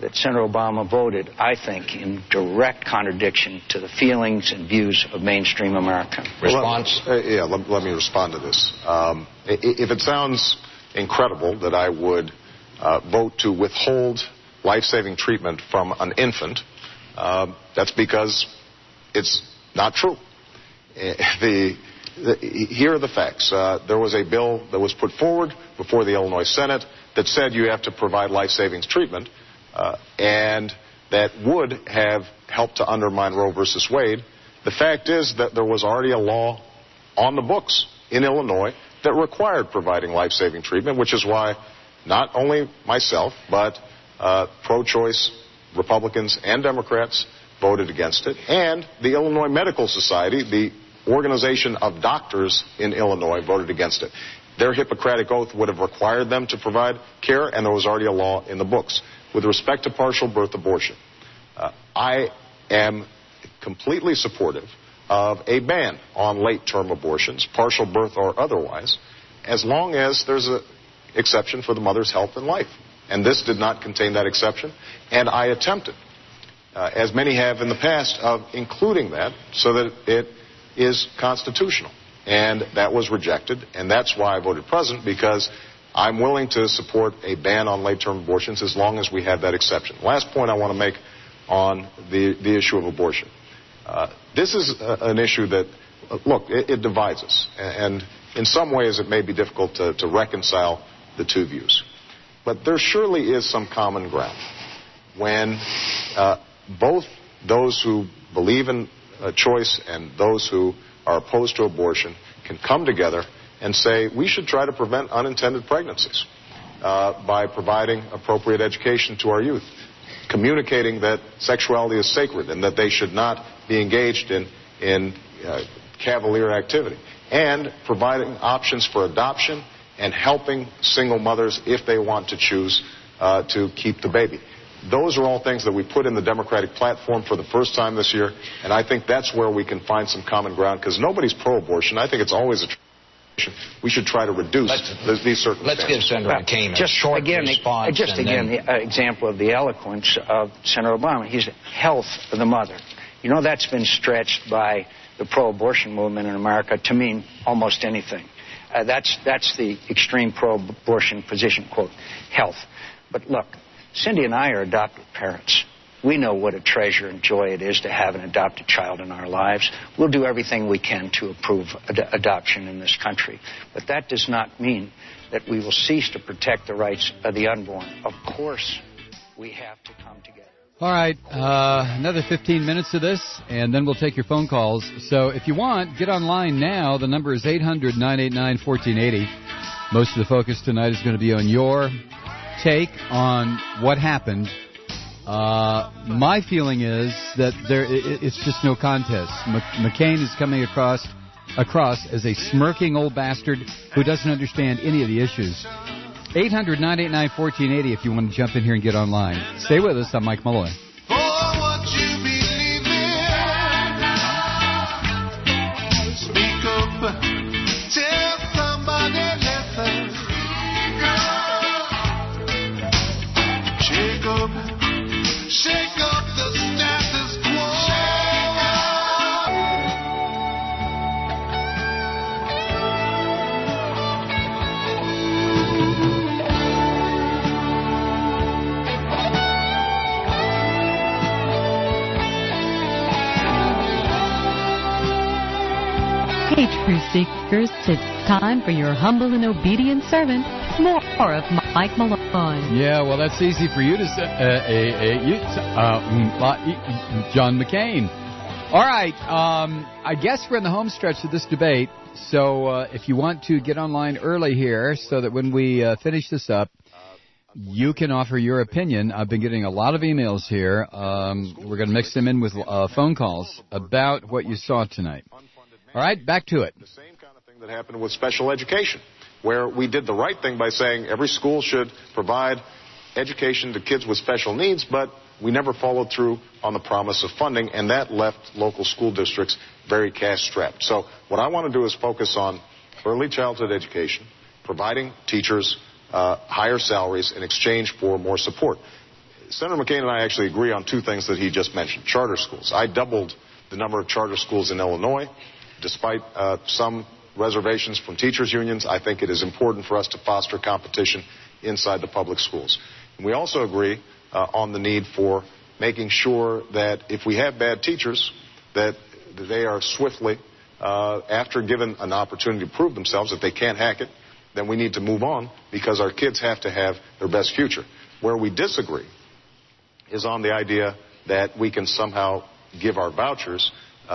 that Senator Obama voted, I think, in direct contradiction to the feelings and views of mainstream America. Response? Let me respond to this. If it sounds incredible that I would vote to withhold life-saving treatment from an infant, that's because it's not true. Here are the facts. There was a bill that was put forward before the Illinois Senate that said you have to provide life-saving treatment, and that would have helped to undermine Roe versus Wade. The fact is that there was already a law on the books in Illinois that required providing life-saving treatment, which is why not only myself, but pro-choice Republicans and Democrats voted against it, and the Illinois Medical Society, the organization of doctors in Illinois, voted against it. Their Hippocratic oath would have required them to provide care, and there was already a law in the books. With respect to partial birth abortion, I am completely supportive of a ban on late-term abortions, partial birth or otherwise, as long as there's an exception for the mother's health and life. And this did not contain that exception, and I attempted, as many have in the past, of including that so that it is constitutional. And that was rejected, and that's why I voted present, because I'm willing to support a ban on late-term abortions as long as we have that exception. Last point I want to make on the issue of abortion. This is an issue that, look, it divides us. And in some ways it may be difficult to reconcile the two views. But there surely is some common ground when both those who believe in choice and those who are opposed to abortion can come together and say we should try to prevent unintended pregnancies by providing appropriate education to our youth, communicating that sexuality is sacred and that they should not be engaged in cavalier activity, and providing options for adoption and helping single mothers if they want to choose to keep the baby. Those are all things that we put in the Democratic platform for the first time this year, and I think that's where we can find some common ground, because nobody's pro-abortion. I think it's always a tradition. We should try to reduce these circumstances. Let's give Senator McCain a short response. The example of the eloquence of Senator Obama. He's health of the mother. You know, that's been stretched by the pro-abortion movement in America to mean almost anything. That's the extreme pro-abortion position, quote, health. But look, Cindy and I are adopted parents. We know what a treasure and joy it is to have an adopted child in our lives. We'll do everything we can to approve adoption in this country. But that does not mean that we will cease to protect the rights of the unborn. Of course, we have to come together. All right, another 15 minutes of this, and then we'll take your phone calls. So if you want, get online now. The number is 800-989-1480. Most of the focus tonight is going to be on your take on what happened. My feeling is that it's just no contest. McCain is coming across as a smirking old bastard who doesn't understand any of the issues. 800-989-1480 if you want to jump in here and get online. Stay with us. I'm Mike Malloy. For what you believe in, speak up, tell somebody listen. Shake up the status quo. Hey, Truth Seekers, it's time for your humble and obedient servant, more of Mike Malloy. Yeah, well, that's easy for you to say, John McCain. All right, I guess we're in the home stretch of this debate, so if you want to get online early here so that when we finish this up, you can offer your opinion. I've been getting a lot of emails here. We're going to mix them in with phone calls about what you saw tonight. All right, back to it. The same kind of thing that happened with special education, where we did the right thing by saying every school should provide education to kids with special needs, but we never followed through on the promise of funding, and that left local school districts very cash-strapped. So what I want to do is focus on early childhood education, providing teachers higher salaries in exchange for more support. Senator McCain and I actually agree on two things that he just mentioned. Charter schools. I doubled the number of charter schools in Illinois. Despite some reservations from teachers' unions, I think it is important for us to foster competition inside the public schools. And we also agree on the need for making sure that if we have bad teachers, that they are swiftly, after given an opportunity to prove themselves, if they can't hack it, then we need to move on because our kids have to have their best future. Where we disagree is on the idea that we can somehow give vouchers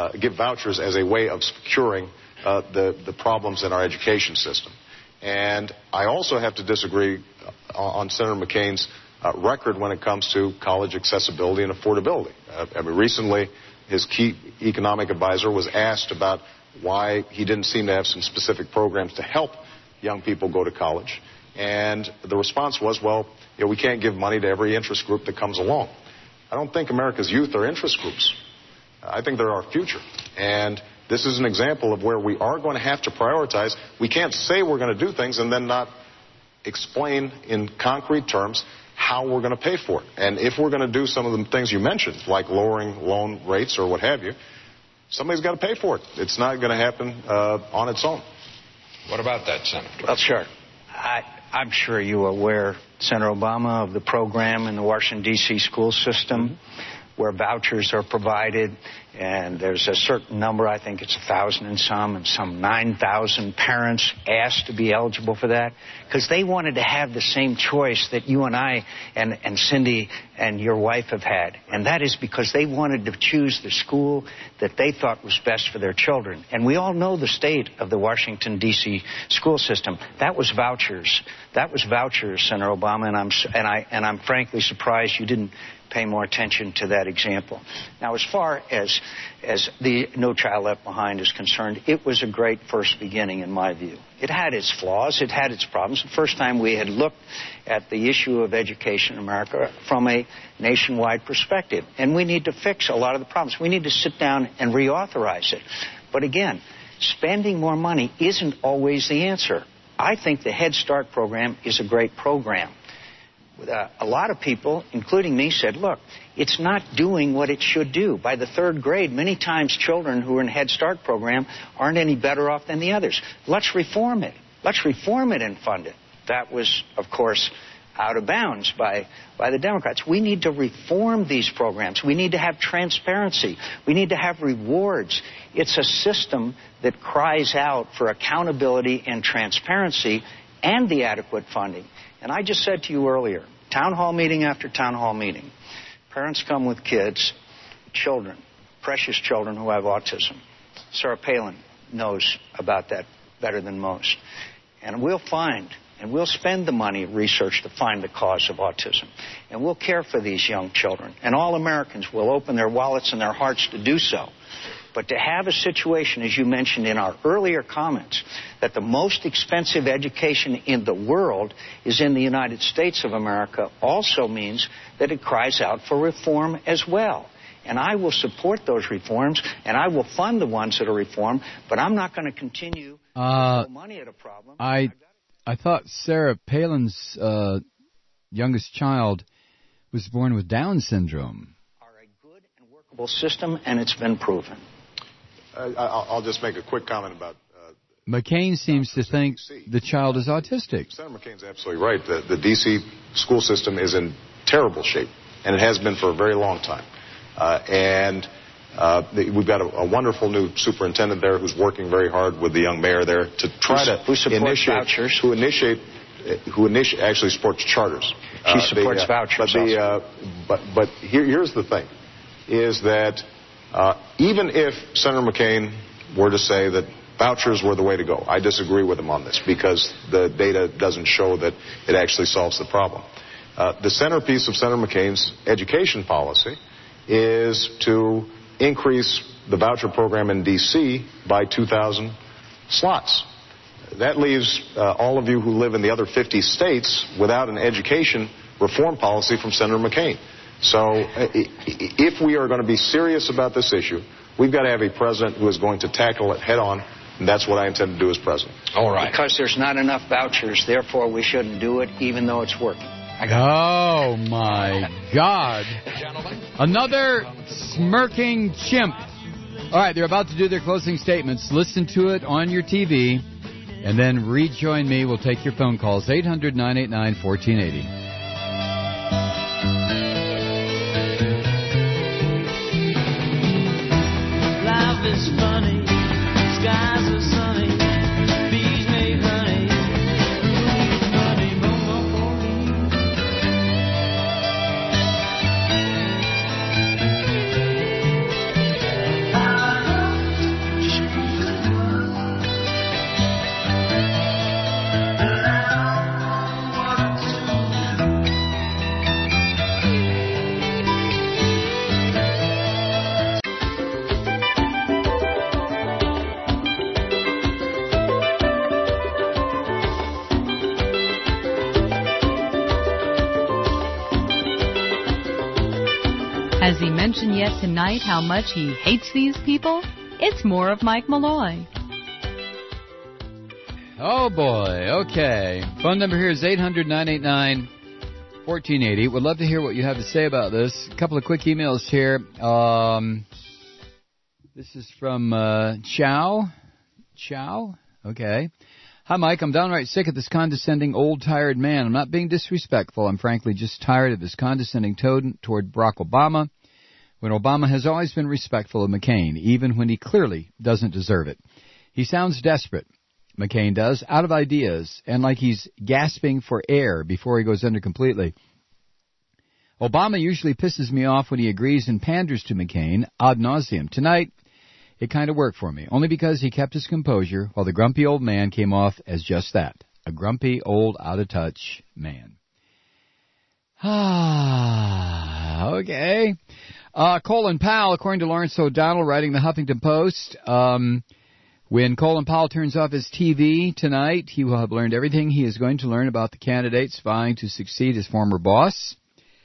as a way of curing the problems in our education system. And I also have to disagree on Senator McCain's record when it comes to college accessibility and affordability. Recently, his key economic advisor was asked about why he didn't seem to have some specific programs to help young people go to college. And the response was, well, we can't give money to every interest group that comes along. I don't think America's youth are interest groups. I think they're our future. And this is an example of where we are going to have to prioritize. We can't say we're going to do things and then not explain in concrete terms how we're going to pay for it. And if we're going to do some of the things you mentioned, like lowering loan rates or what have you, somebody's got to pay for it. It's not going to happen on its own. What about that, Senator? Well, sure. I'm sure you are aware, Senator Obama, of the program in the Washington, D.C. school system where vouchers are provided, and there's a certain number, I think it's 1,000 and some 9,000 parents asked to be eligible for that because they wanted to have the same choice that you and I and Cindy and your wife have had, and that is because they wanted to choose the school that they thought was best for their children. And we all know the state of the Washington, D.C. school system. That was vouchers. That was vouchers, Senator Obama, and I'm frankly surprised you didn't pay more attention to that example. Now, as far as the No Child Left Behind is concerned, it was a great first beginning in my view. It had its flaws, it had its problems. The first time we had looked at the issue of education in America from a nationwide perspective. And we need to fix a lot of the problems. We need to sit down and reauthorize it. But again, spending more money isn't always the answer. I think the Head Start program is a great program. A lot of people, including me, said, look, it's not doing what it should do. By the third grade, many times children who are in Head Start program aren't any better off than the others. Let's reform it. Let's reform it and fund it. That was, of course, out of bounds by the Democrats. We need to reform these programs. We need to have transparency. We need to have rewards. It's a system that cries out for accountability and transparency and the adequate funding. And I just said to you earlier, town hall meeting after town hall meeting, parents come with kids, children, precious children who have autism. Sarah Palin knows about that better than most. And we'll spend the money research to find the cause of autism. And we'll care for these young children. And all Americans will open their wallets and their hearts to do so. But to have a situation, as you mentioned in our earlier comments, that the most expensive education in the world is in the United States of America also means that it cries out for reform as well. And I will support those reforms, and I will fund the ones that are reformed, but I'm not going to continue to throw money at a problem. I thought Sarah Palin's youngest child was born with Down syndrome. Are a good and workable system, and it's been proven. I'll just make a quick comment about... McCain seems to think the child is autistic. Senator McCain's absolutely right. The D.C. school system is in terrible shape, and it has been for a very long time. We've got a wonderful new superintendent there who's working very hard with the young mayor there to try who actually supports charters. She supports vouchers but here's the thing, is that even if Senator McCain were to say that vouchers were the way to go, I disagree with him on this because the data doesn't show that it actually solves the problem. The centerpiece of Senator McCain's education policy is to increase the voucher program in D.C. by 2,000 slots. That leaves all of you who live in the other 50 states without an education reform policy from Senator McCain. So if we are going to be serious about this issue, we've got to have a president who is going to tackle it head on, and that's what I intend to do as president. All right. Because there's not enough vouchers, therefore we shouldn't do it, even though it's working. Oh, my God. Gentlemen. Another smirking chimp. All right, they're about to do their closing statements. Listen to it on your TV, and then rejoin me. We'll take your phone calls, 800-989-1480. Life is funny, skies are sunny, bees make honey, honey, Has he mentioned yet tonight how much he hates these people? It's more of Mike Malloy. Oh, boy. Okay. Phone number here is 800-989-1480. Would love to hear what you have to say about this. A couple of quick emails here. This is from Chow. Chow? Okay. Hi, Mike. I'm downright sick of this condescending, old, tired man. I'm not being disrespectful. I'm frankly just tired of his condescending tone toward Barack Obama, when Obama has always been respectful of McCain, even when he clearly doesn't deserve it. He sounds desperate, McCain does, out of ideas, and like he's gasping for air before he goes under completely. Obama usually pisses me off when he agrees and panders to McCain ad nauseum. Tonight, it kind of worked for me, only because he kept his composure while the grumpy old man came off as just that, a grumpy, old, out-of-touch man. Okay. Colin Powell, according to Lawrence O'Donnell, writing the Huffington Post, when Colin Powell turns off his TV tonight, he will have learned everything he is going to learn about the candidates vying to succeed his former boss.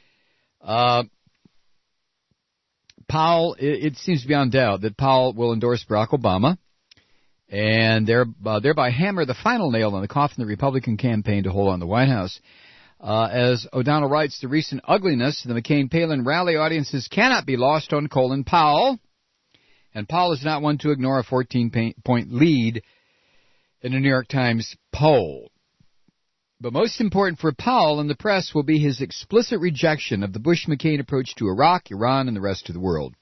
Powell, it seems beyond doubt that Powell will endorse Barack Obama and thereby hammer the final nail in the coffin of the Republican campaign to hold on the White House. As O'Donnell writes, the recent ugliness of the McCain-Palin rally audiences cannot be lost on Colin Powell, and Powell is not one to ignore a 14-point lead in a New York Times poll. But most important for Powell and the press will be his explicit rejection of the Bush-McCain approach to Iraq, Iran, and the rest of the world.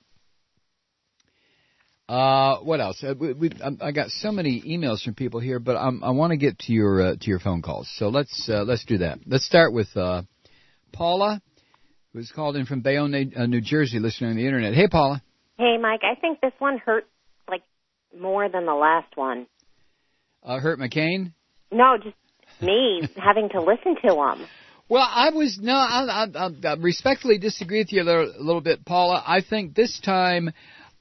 What else? I got so many emails from people here, but I want to get to your phone calls. So let's do that. Let's start with Paula, who's called in from Bayonne, New Jersey, listening on the internet. Hey, Paula. Hey, Mike. I think this one hurt like more than the last one. Hurt McCain? No, just me having to listen to him. Well, I respectfully disagree with you a little bit, Paula. I think this time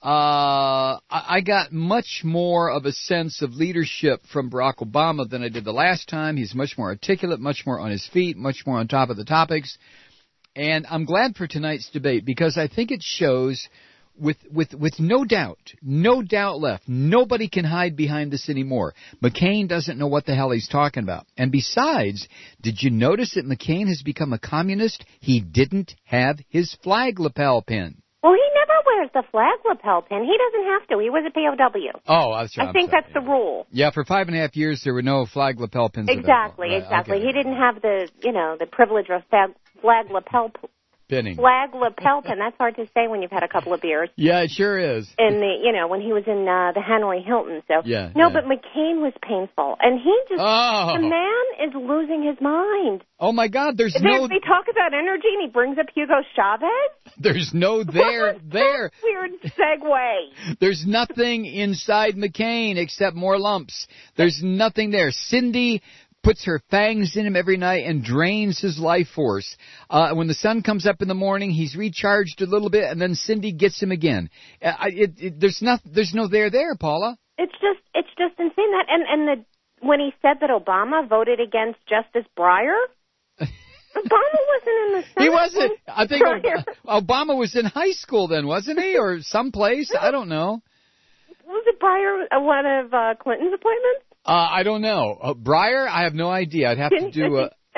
I got much more of a sense of leadership from Barack Obama than I did the last time. He's much more articulate, much more on his feet, much more on top of the topics. And I'm glad for tonight's debate because I think it shows with no doubt left, nobody can hide behind this anymore. McCain doesn't know what the hell he's talking about. And besides, did you notice that McCain has become a communist? He didn't have his flag lapel pin. Well, he never wears the flag lapel pin. He doesn't have to. He was a POW. Oh, that's right. I think that's the rule. Yeah, for 5.5 years there were no flag lapel pins. Exactly, right, exactly. Okay. He didn't have the privilege of flag lapel pinning. Flag lapel pin. That's hard to say when you've had a couple of beers. Yeah, it sure is. And when he was in the Hanoi Hilton. So yeah. But McCain was painful, and he just the man is losing his mind. Oh my God, They talk about energy, and he brings up Hugo Chavez. There's no there. Weird segue. There's nothing inside McCain except more lumps. There's nothing there. Cindy puts her fangs in him every night and drains his life force. When the sun comes up in the morning, he's recharged a little bit, and then Cindy gets him again. There's no there, Paula. It's just insane that and when he said that Obama voted against Justice Breyer. Obama wasn't in the Senate. He wasn't. I think Obama was in high school then, wasn't he, or someplace? I don't know. Was it Breyer one of Clinton's appointments? I don't know. Breyer, I have no idea. I'd have to do. I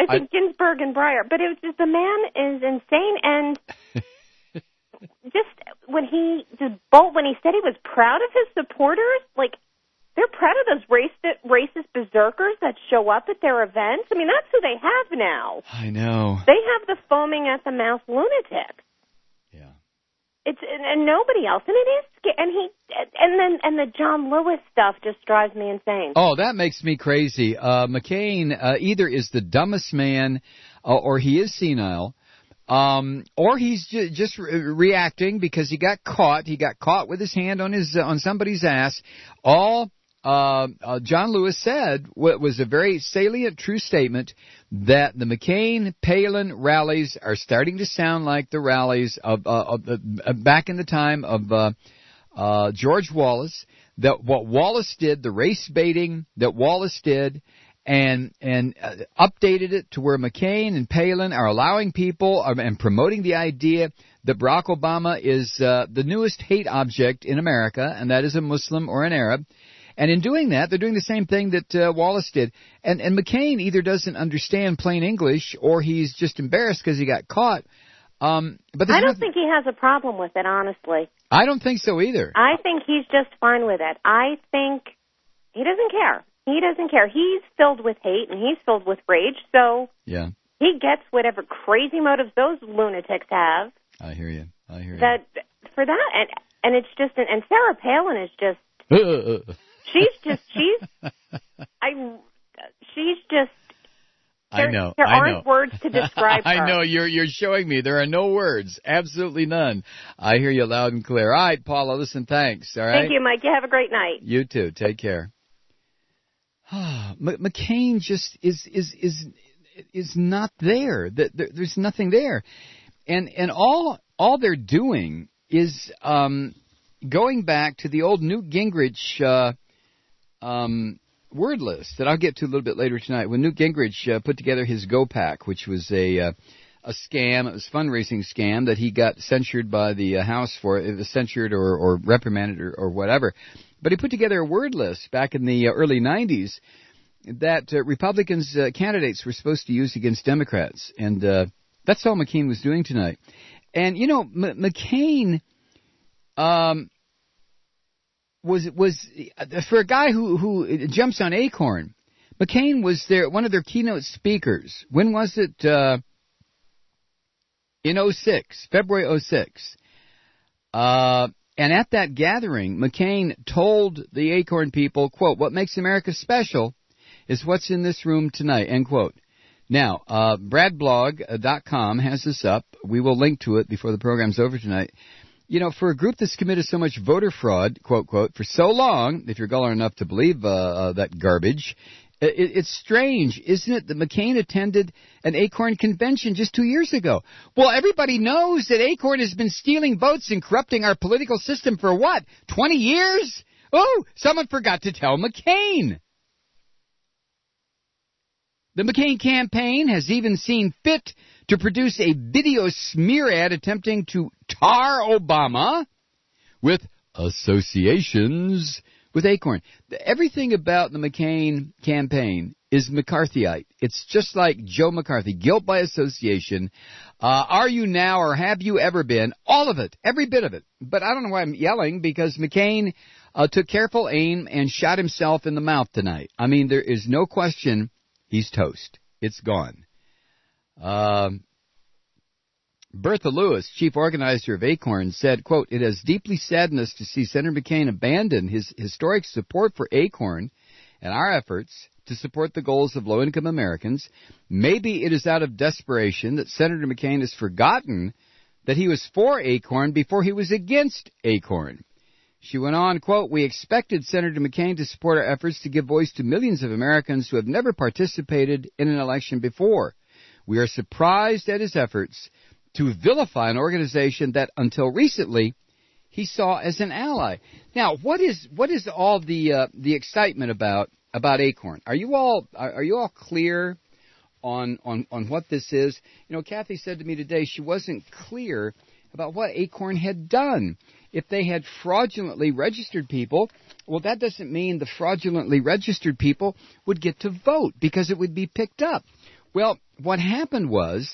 think Ginsburg and Breyer, but it was just the man is insane, and just when he said he was proud of his supporters, like they're proud of those racist berserkers that show up at their events. I mean, that's who they have now. I know. They have the foaming at the mouth lunatics. Yeah. And nobody else, and it is, and the John Lewis stuff just drives me insane. Oh, that makes me crazy. McCain either is the dumbest man, or he is senile, or he's just reacting because he got caught. He got caught with his hand on somebody's ass. All John Lewis said was a very salient, true statement that the McCain-Palin rallies are starting to sound like the rallies of back in the time of George Wallace. That what Wallace did, the race baiting that Wallace did, and updated it to where McCain and Palin are allowing people and promoting the idea that Barack Obama is the newest hate object in America, and that is a Muslim or an Arab. And in doing that, they're doing the same thing that Wallace did. And McCain either doesn't understand plain English or he's just embarrassed because he got caught. But I don't think he has a problem with it, honestly. I don't think so either. I think he's just fine with it. I think he doesn't care. He doesn't care. He's filled with hate and he's filled with rage, so yeah, he gets whatever crazy motives those lunatics have. I hear you. That for that, and it's just, and Sarah Palin is just. I know. There aren't words to describe her. I know. You're showing me. There are no words. Absolutely none. I hear you loud and clear. All right, Paula, listen, thanks. All right? Thank you, Mike. You have a great night. You too. Take care. McCain just is not there. There's nothing there. And all they're doing is going back to the old Newt Gingrich word list that I'll get to a little bit later tonight. When Newt Gingrich put together his GoPac, which was a scam, it was a fundraising scam that he got censured by the House for. It was censured or reprimanded or whatever. But he put together a word list back in the early 90s that Republicans candidates were supposed to use against Democrats. And that's all McCain was doing tonight. And, you know, McCain was for a guy who jumps on Acorn, McCain was one of their keynote speakers. When was it? In 06, February 06. And at that gathering, McCain told the Acorn people, quote, "What makes America special is what's in this room tonight," end quote. Now, BradBlog.com has this up. We will link to it before the program's over tonight. You know, for a group that's committed so much voter fraud, quote, quote, for so long, if you're gullible enough to believe that garbage, it's strange, isn't it, that McCain attended an Acorn convention just 2 years ago? Well, everybody knows that Acorn has been stealing votes and corrupting our political system for what, 20 years? Oh, someone forgot to tell McCain. The McCain campaign has even seen fit to produce a video smear ad attempting to tar Obama with associations with Acorn. Everything about the McCain campaign is McCarthyite. It's just like Joe McCarthy, guilt by association. Are you now or have you ever been? All of it, every bit of it. But I don't know why I'm yelling, because McCain took careful aim and shot himself in the mouth tonight. I mean, there is no question he's toast. It's gone. Bertha Lewis, chief organizer of Acorn, said, quote, "It has deeply saddened us to see Senator McCain abandon his historic support for Acorn and our efforts to support the goals of low-income Americans. Maybe it is out of desperation that Senator McCain has forgotten that he was for Acorn before he was against Acorn." She went on, quote, "We expected Senator McCain to support our efforts to give voice to millions of Americans who have never participated in an election before. We are surprised at his efforts to vilify an organization that until recently he saw as an ally." Now, what is all the excitement about Acorn? Are you all clear on what this is? You know, Kathy said to me today she wasn't clear about what Acorn had done. If they had fraudulently registered people, well, that doesn't mean the fraudulently registered people would get to vote because it would be picked up. Well, what happened was,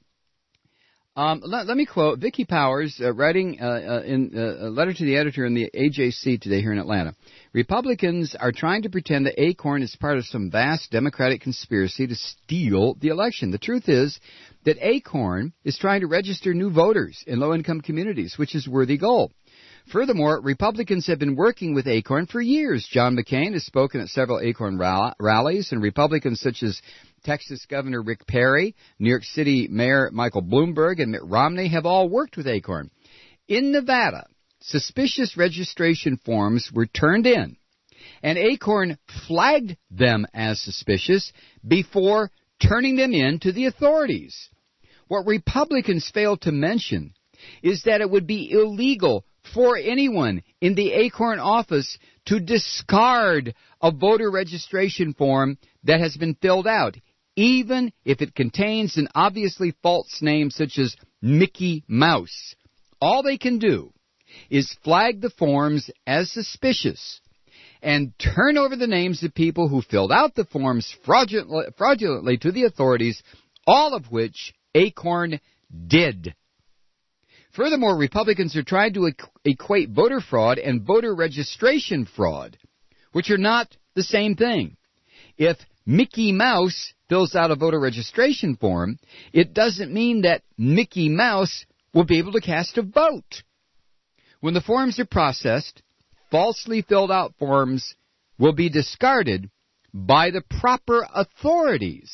let me quote Vicki Powers writing in a letter to the editor in the AJC today here in Atlanta. Republicans are trying to pretend that Acorn is part of some vast Democratic conspiracy to steal the election. The truth is that Acorn is trying to register new voters in low-income communities, which is a worthy goal. Furthermore, Republicans have been working with Acorn for years. John McCain has spoken at several Acorn rallies, and Republicans such as Texas Governor Rick Perry, New York City Mayor Michael Bloomberg, and Mitt Romney have all worked with Acorn. In Nevada, suspicious registration forms were turned in, and Acorn flagged them as suspicious before turning them in to the authorities. What Republicans failed to mention is that it would be illegal for anyone in the Acorn office to discard a voter registration form that has been filled out, even if it contains an obviously false name such as Mickey Mouse. All they can do is flag the forms as suspicious and turn over the names of people who filled out the forms fraudulently to the authorities, all of which Acorn did. Furthermore, Republicans are trying to equate voter fraud and voter registration fraud, which are not the same thing. If Mickey Mouse fills out a voter registration form, it doesn't mean that Mickey Mouse will be able to cast a vote. When the forms are processed, falsely filled out forms will be discarded by the proper authorities.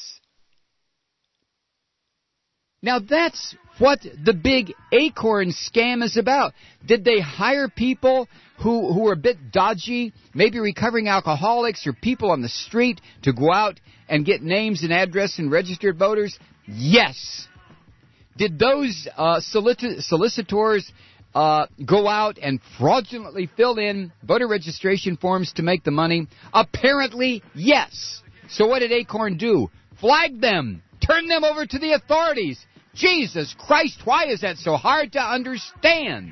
Now that's what the big Acorn scam is about. Did they hire people who are a bit dodgy, maybe recovering alcoholics or people on the street, to go out and get names and address and registered voters? Yes. Did those solicitors go out and fraudulently fill in voter registration forms to make the money? Apparently, yes. So what did Acorn do? Flag them. Turn them over to the authorities. Jesus Christ, why is that so hard to understand?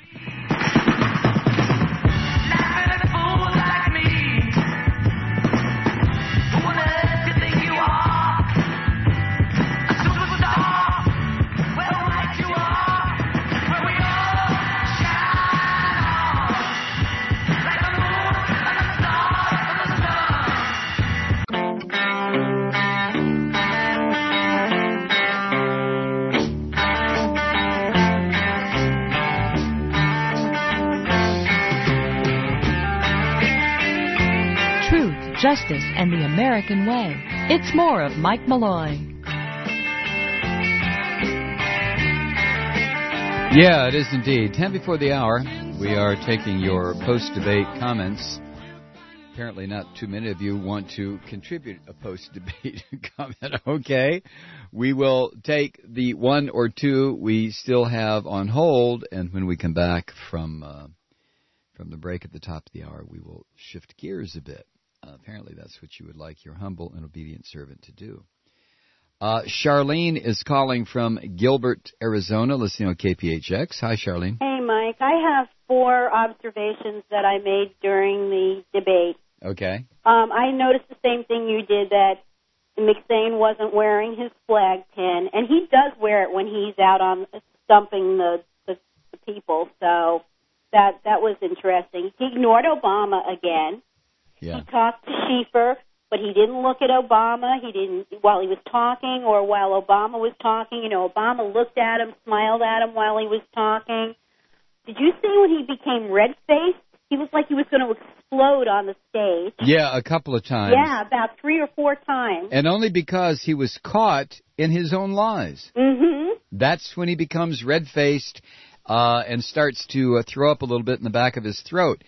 Justice and the American way. It's more of Mike Malloy. Yeah, it is indeed. 10 before the hour. We are taking your post-debate comments. Apparently not too many of you want to contribute a post-debate comment. Okay. We will take the one or two we still have on hold, and when we come back from the break at the top of the hour, we will shift gears a bit. Apparently that's what you would like your humble and obedient servant to do. Charlene is calling from Gilbert, Arizona, listening on KPHX. Hi, Charlene. Hey, Mike. I have 4 observations that I made during the debate. Okay. I noticed the same thing you did, that McSain wasn't wearing his flag pin, and he does wear it when he's out on stumping the people, so that was interesting. He ignored Obama again. Yeah. He talked to Schieffer, but he didn't look at Obama. He didn't while he was talking or while Obama was talking. You know, Obama looked at him, smiled at him while he was talking. Did you see when he became red-faced? He looked like he was going to explode on the stage. Yeah, a couple of times. Yeah, about 3 or 4 times. And only because he was caught in his own lies. Mm-hmm. That's when he becomes red-faced and starts to throw up a little bit in the back of his throat.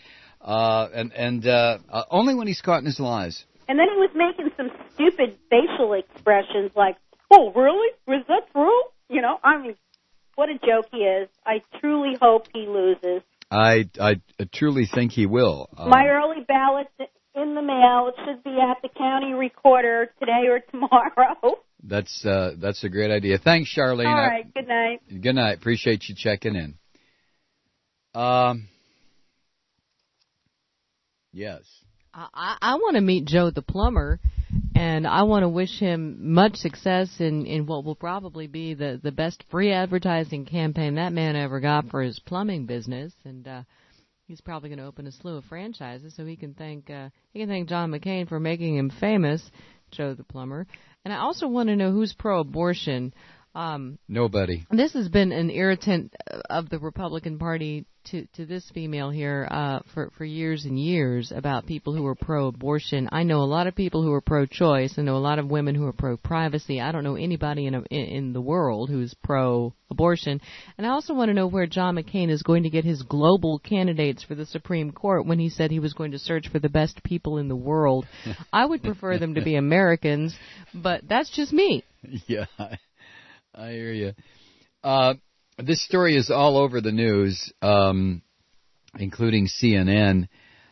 Only when he's caught in his lies. And then he was making some stupid facial expressions like, oh, really? Was that true? You know, I mean, what a joke he is. I truly hope he loses. I truly think he will. My early ballot's in the mail. It should be at the county recorder today or tomorrow. That's a great idea. Thanks, Charlene. All right, good night. Good night. Appreciate you checking in. Yes. I want to meet Joe the plumber. And I want to wish him much success in what will probably be the best free advertising campaign that man ever got for his plumbing business. And he's probably going to open a slew of franchises so he can thank John McCain for making him famous, Joe the plumber. And I also want to know who's pro-abortion. Nobody. This has been an irritant of the Republican Party to this female here for years and years about people who are pro-abortion. I know a lot of people who are pro-choice. I know a lot of women who are pro-privacy. I don't know anybody in the world who's pro-abortion. And I also want to know where John McCain is going to get his global candidates for the Supreme Court when he said he was going to search for the best people in the world. I would prefer them to be Americans, but that's just me. Yeah. I hear you. This story is all over the news, including CNN.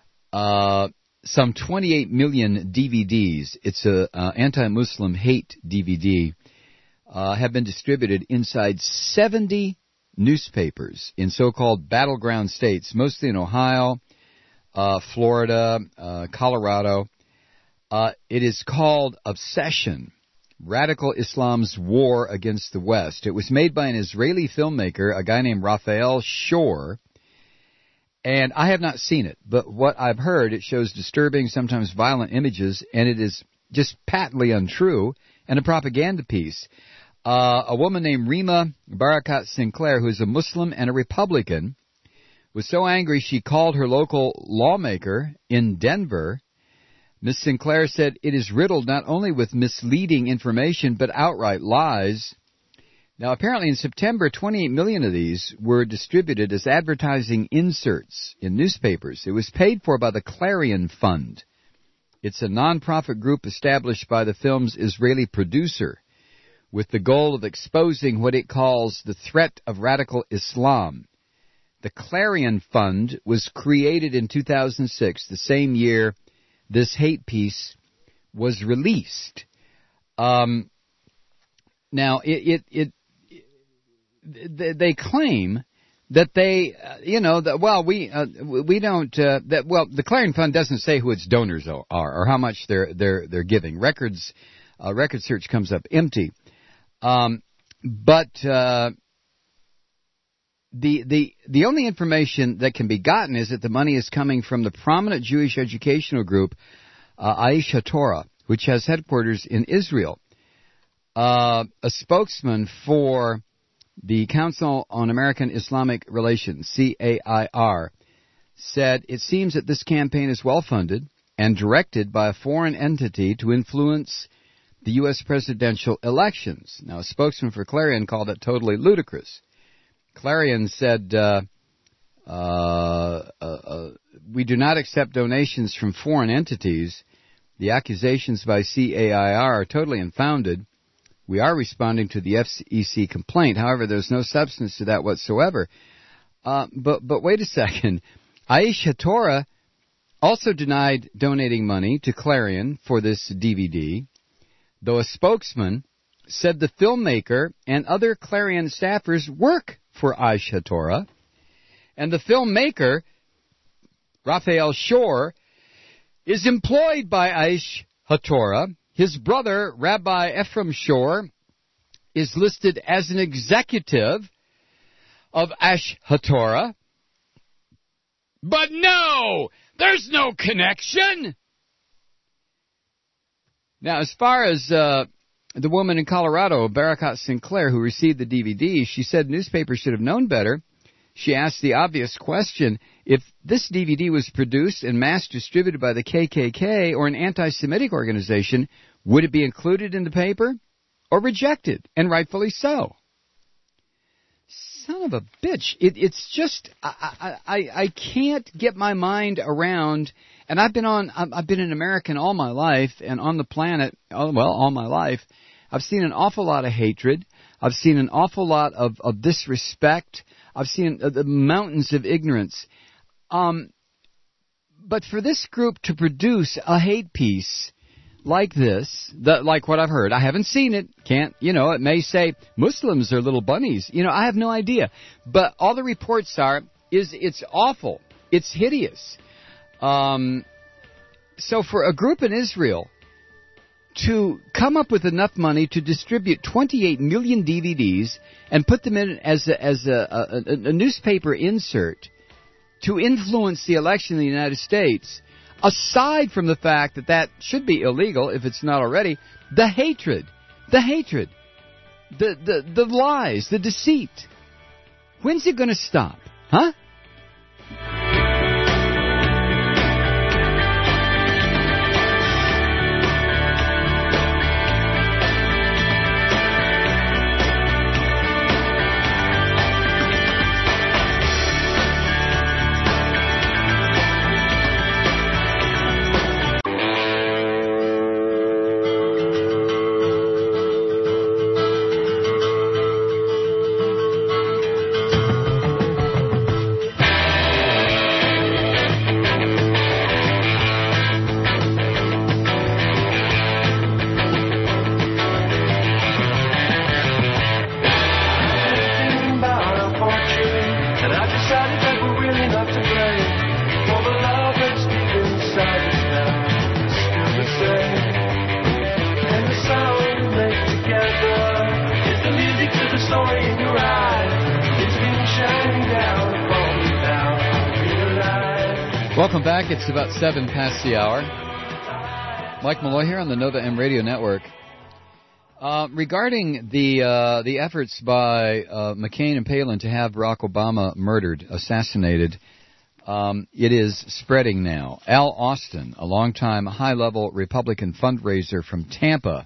Some 28 million DVDs, it's a anti-Muslim hate DVD, have been distributed inside 70 newspapers in so-called battleground states, mostly in Ohio, Florida, Colorado. It is called Obsession: Radical Islam's War Against the West. It was made by an Israeli filmmaker, a guy named Raphael Shor, and I have not seen it, but what I've heard, it shows disturbing, sometimes violent images, and it is just patently untrue, and a propaganda piece. A woman named Rima Barakat Sinclair, who is a Muslim and a Republican, was so angry she called her local lawmaker in Denver. Ms. Sinclair said it is riddled not only with misleading information, but outright lies. Now, apparently in September, 28 million of these were distributed as advertising inserts in newspapers. It was paid for by the Clarion Fund. It's a nonprofit group established by the film's Israeli producer with the goal of exposing what it calls the threat of radical Islam. The Clarion Fund was created in 2006, the same year this hate piece was released. Now, they claim that they, the Clarion Fund doesn't say who its donors are or how much they're giving. Record search comes up empty. But the only information that can be gotten is that the money is coming from the prominent Jewish educational group Aish HaTorah, which has headquarters in Israel. A spokesman for the Council on American Islamic Relations, CAIR, said it seems that this campaign is well funded and directed by a foreign entity to influence the U.S. presidential elections. Now, a spokesman for Clarion called it totally ludicrous. Clarion said, we do not accept donations from foreign entities. The accusations by CAIR are totally unfounded. We are responding to the FCC complaint. However, there's no substance to that whatsoever. But wait a second. Aish HaTorah also denied donating money to Clarion for this DVD, though a spokesman said the filmmaker and other Clarion staffers work for Aish HaTorah, and the filmmaker, Raphael Shor, is employed by Aish HaTorah. His brother, Rabbi Ephraim Shor, is listed as an executive of Aish HaTorah. But no, there's no connection. Now, as far as the woman in Colorado, Barakat Sinclair, who received the DVD, she said newspapers should have known better. She asked the obvious question, if this DVD was produced and mass distributed by the KKK or an anti-Semitic organization, would it be included in the paper or rejected, and rightfully so? Son of a bitch. It's just, I can't get my mind around, and I've been an American all my life, and on the planet, all my life. I've seen an awful lot of hatred. I've seen an awful lot of disrespect. I've seen the mountains of ignorance. But for this group to produce a hate piece like this, like what I've heard, I haven't seen it, it may say Muslims are little bunnies. I have no idea. But all the reports it's awful. It's hideous. So for a group in Israel to come up with enough money to distribute 28 million DVDs and put them in as a newspaper insert to influence the election in the United States, aside from the fact that that should be illegal if it's not already, the hatred, the lies, the deceit. When's it going to stop? Huh? Welcome back. It's about 7 past the hour. Mike Malloy here on the Nova M Radio Network. Regarding the efforts by McCain and Palin to have Barack Obama murdered, assassinated, it is spreading now. Al Austin, a longtime high-level Republican fundraiser from Tampa,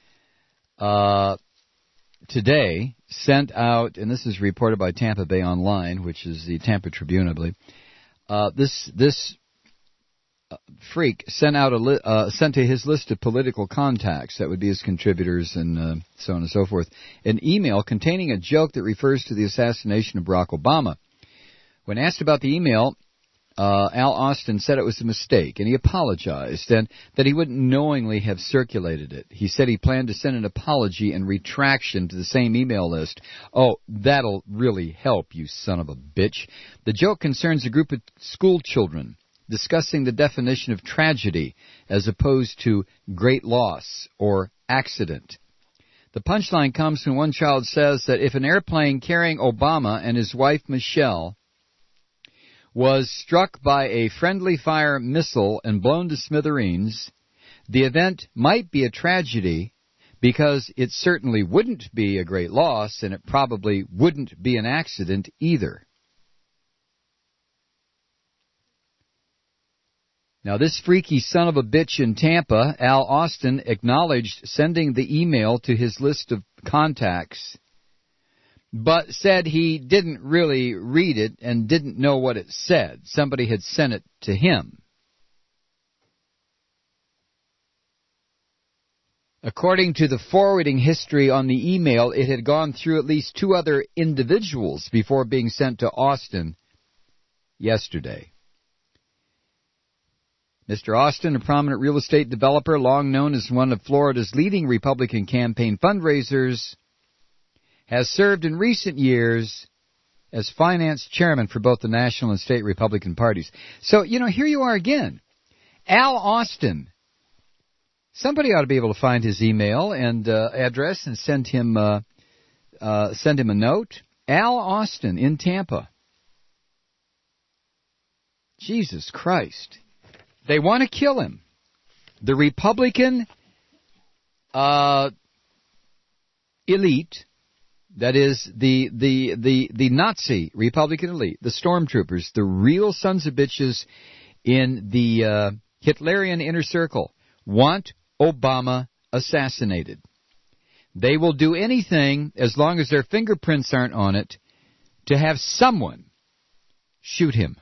today sent out, and this is reported by Tampa Bay Online, which is the Tampa Tribune, I believe. This freak sent to his list of political contacts, that would be his contributors and so on and so forth, an email containing a joke that refers to the assassination of Barack Obama. When asked about the email, Al Austin said it was a mistake, and he apologized, and that he wouldn't knowingly have circulated it. He said he planned to send an apology and retraction to the same email list. Oh, that'll really help, you son of a bitch. The joke concerns a group of school children discussing the definition of tragedy as opposed to great loss or accident. The punchline comes when one child says that if an airplane carrying Obama and his wife Michelle was struck by a friendly fire missile and blown to smithereens, the event might be a tragedy because it certainly wouldn't be a great loss, and it probably wouldn't be an accident either. Now, this freaky son of a bitch in Tampa, Al Austin, acknowledged sending the email to his list of contacts, but said he didn't really read it and didn't know what it said. Somebody had sent it to him. According to the forwarding history on the email, it had gone through at least 2 other individuals before being sent to Austin yesterday. Mr. Austin, a prominent real estate developer, long known as one of Florida's leading Republican campaign fundraisers, has served in recent years as finance chairman for both the national and state Republican parties. So, here you are again. Al Austin. Somebody ought to be able to find his email and address and send him a note. Al Austin in Tampa. Jesus Christ. They want to kill him. The Republican elite, that is the Nazi Republican elite, the stormtroopers, the real sons of bitches in the Hitlerian inner circle, want Obama assassinated. They will do anything, as long as their fingerprints aren't on it, to have someone shoot him.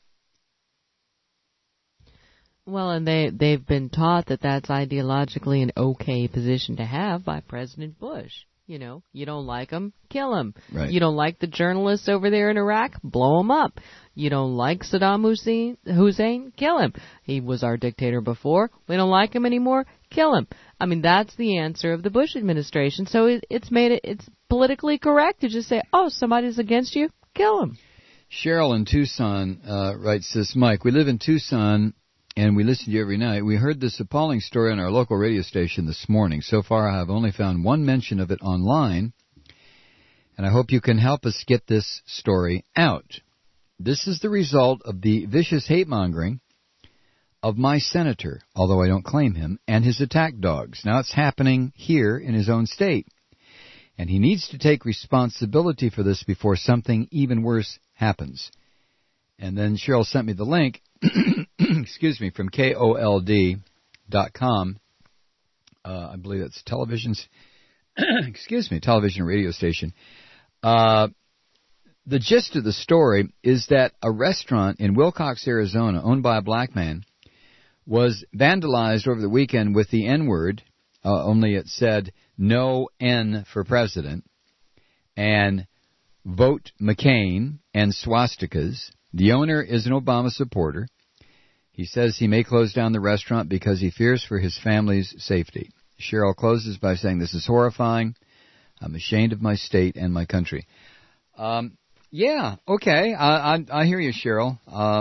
Well, and they've been taught that that's ideologically an okay position to have by President Bush. You don't like him, kill him. Right. You don't like the journalists over there in Iraq, blow him up. You don't like Saddam Hussein, kill him. He was our dictator before. We don't like him anymore, kill him. I mean, that's the answer of the Bush administration. So it's politically correct to just say, oh, somebody's against you, kill him. Cheryl in Tucson writes this, Mike, we live in Tucson, and we listen to you every night. We heard this appalling story on our local radio station this morning. So far, I have only found one mention of it online, and I hope you can help us get this story out. This is the result of the vicious hate-mongering of my senator, although I don't claim him, and his attack dogs. Now it's happening here in his own state, and he needs to take responsibility for this before something even worse happens. And then Cheryl sent me the link, excuse me, from KOLD.com. I believe that's television radio station. The gist of the story is that a restaurant in Wilcox, Arizona, owned by a black man, was vandalized over the weekend with the N-word, only it said no N for president, and vote McCain and swastikas. The owner is an Obama supporter. He says he may close down the restaurant because he fears for his family's safety. Cheryl closes by saying, "This is horrifying. I'm ashamed of my state and my country." Yeah, okay. I hear you, Cheryl.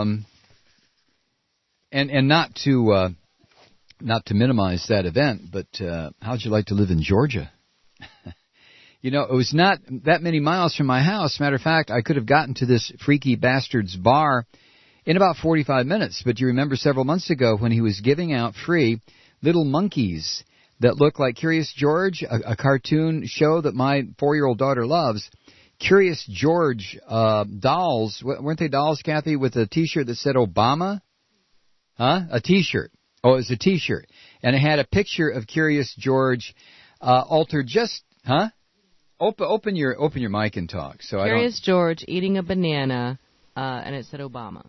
And not to minimize that event, but how'd you like to live in Georgia? You know, it was not that many miles from my house. Matter of fact, I could have gotten to this freaky bastard's bar in about 45 minutes. But you remember several months ago when he was giving out free little monkeys that look like Curious George, a cartoon show that my 4-year-old daughter loves. Curious George dolls, weren't they dolls, Kathy, with a T-shirt that said Obama? Huh? A T-shirt. Oh, it was a T-shirt. And it had a picture of Curious George altered just, huh? Open your mic and talk. So Curious George eating a banana, and it said Obama.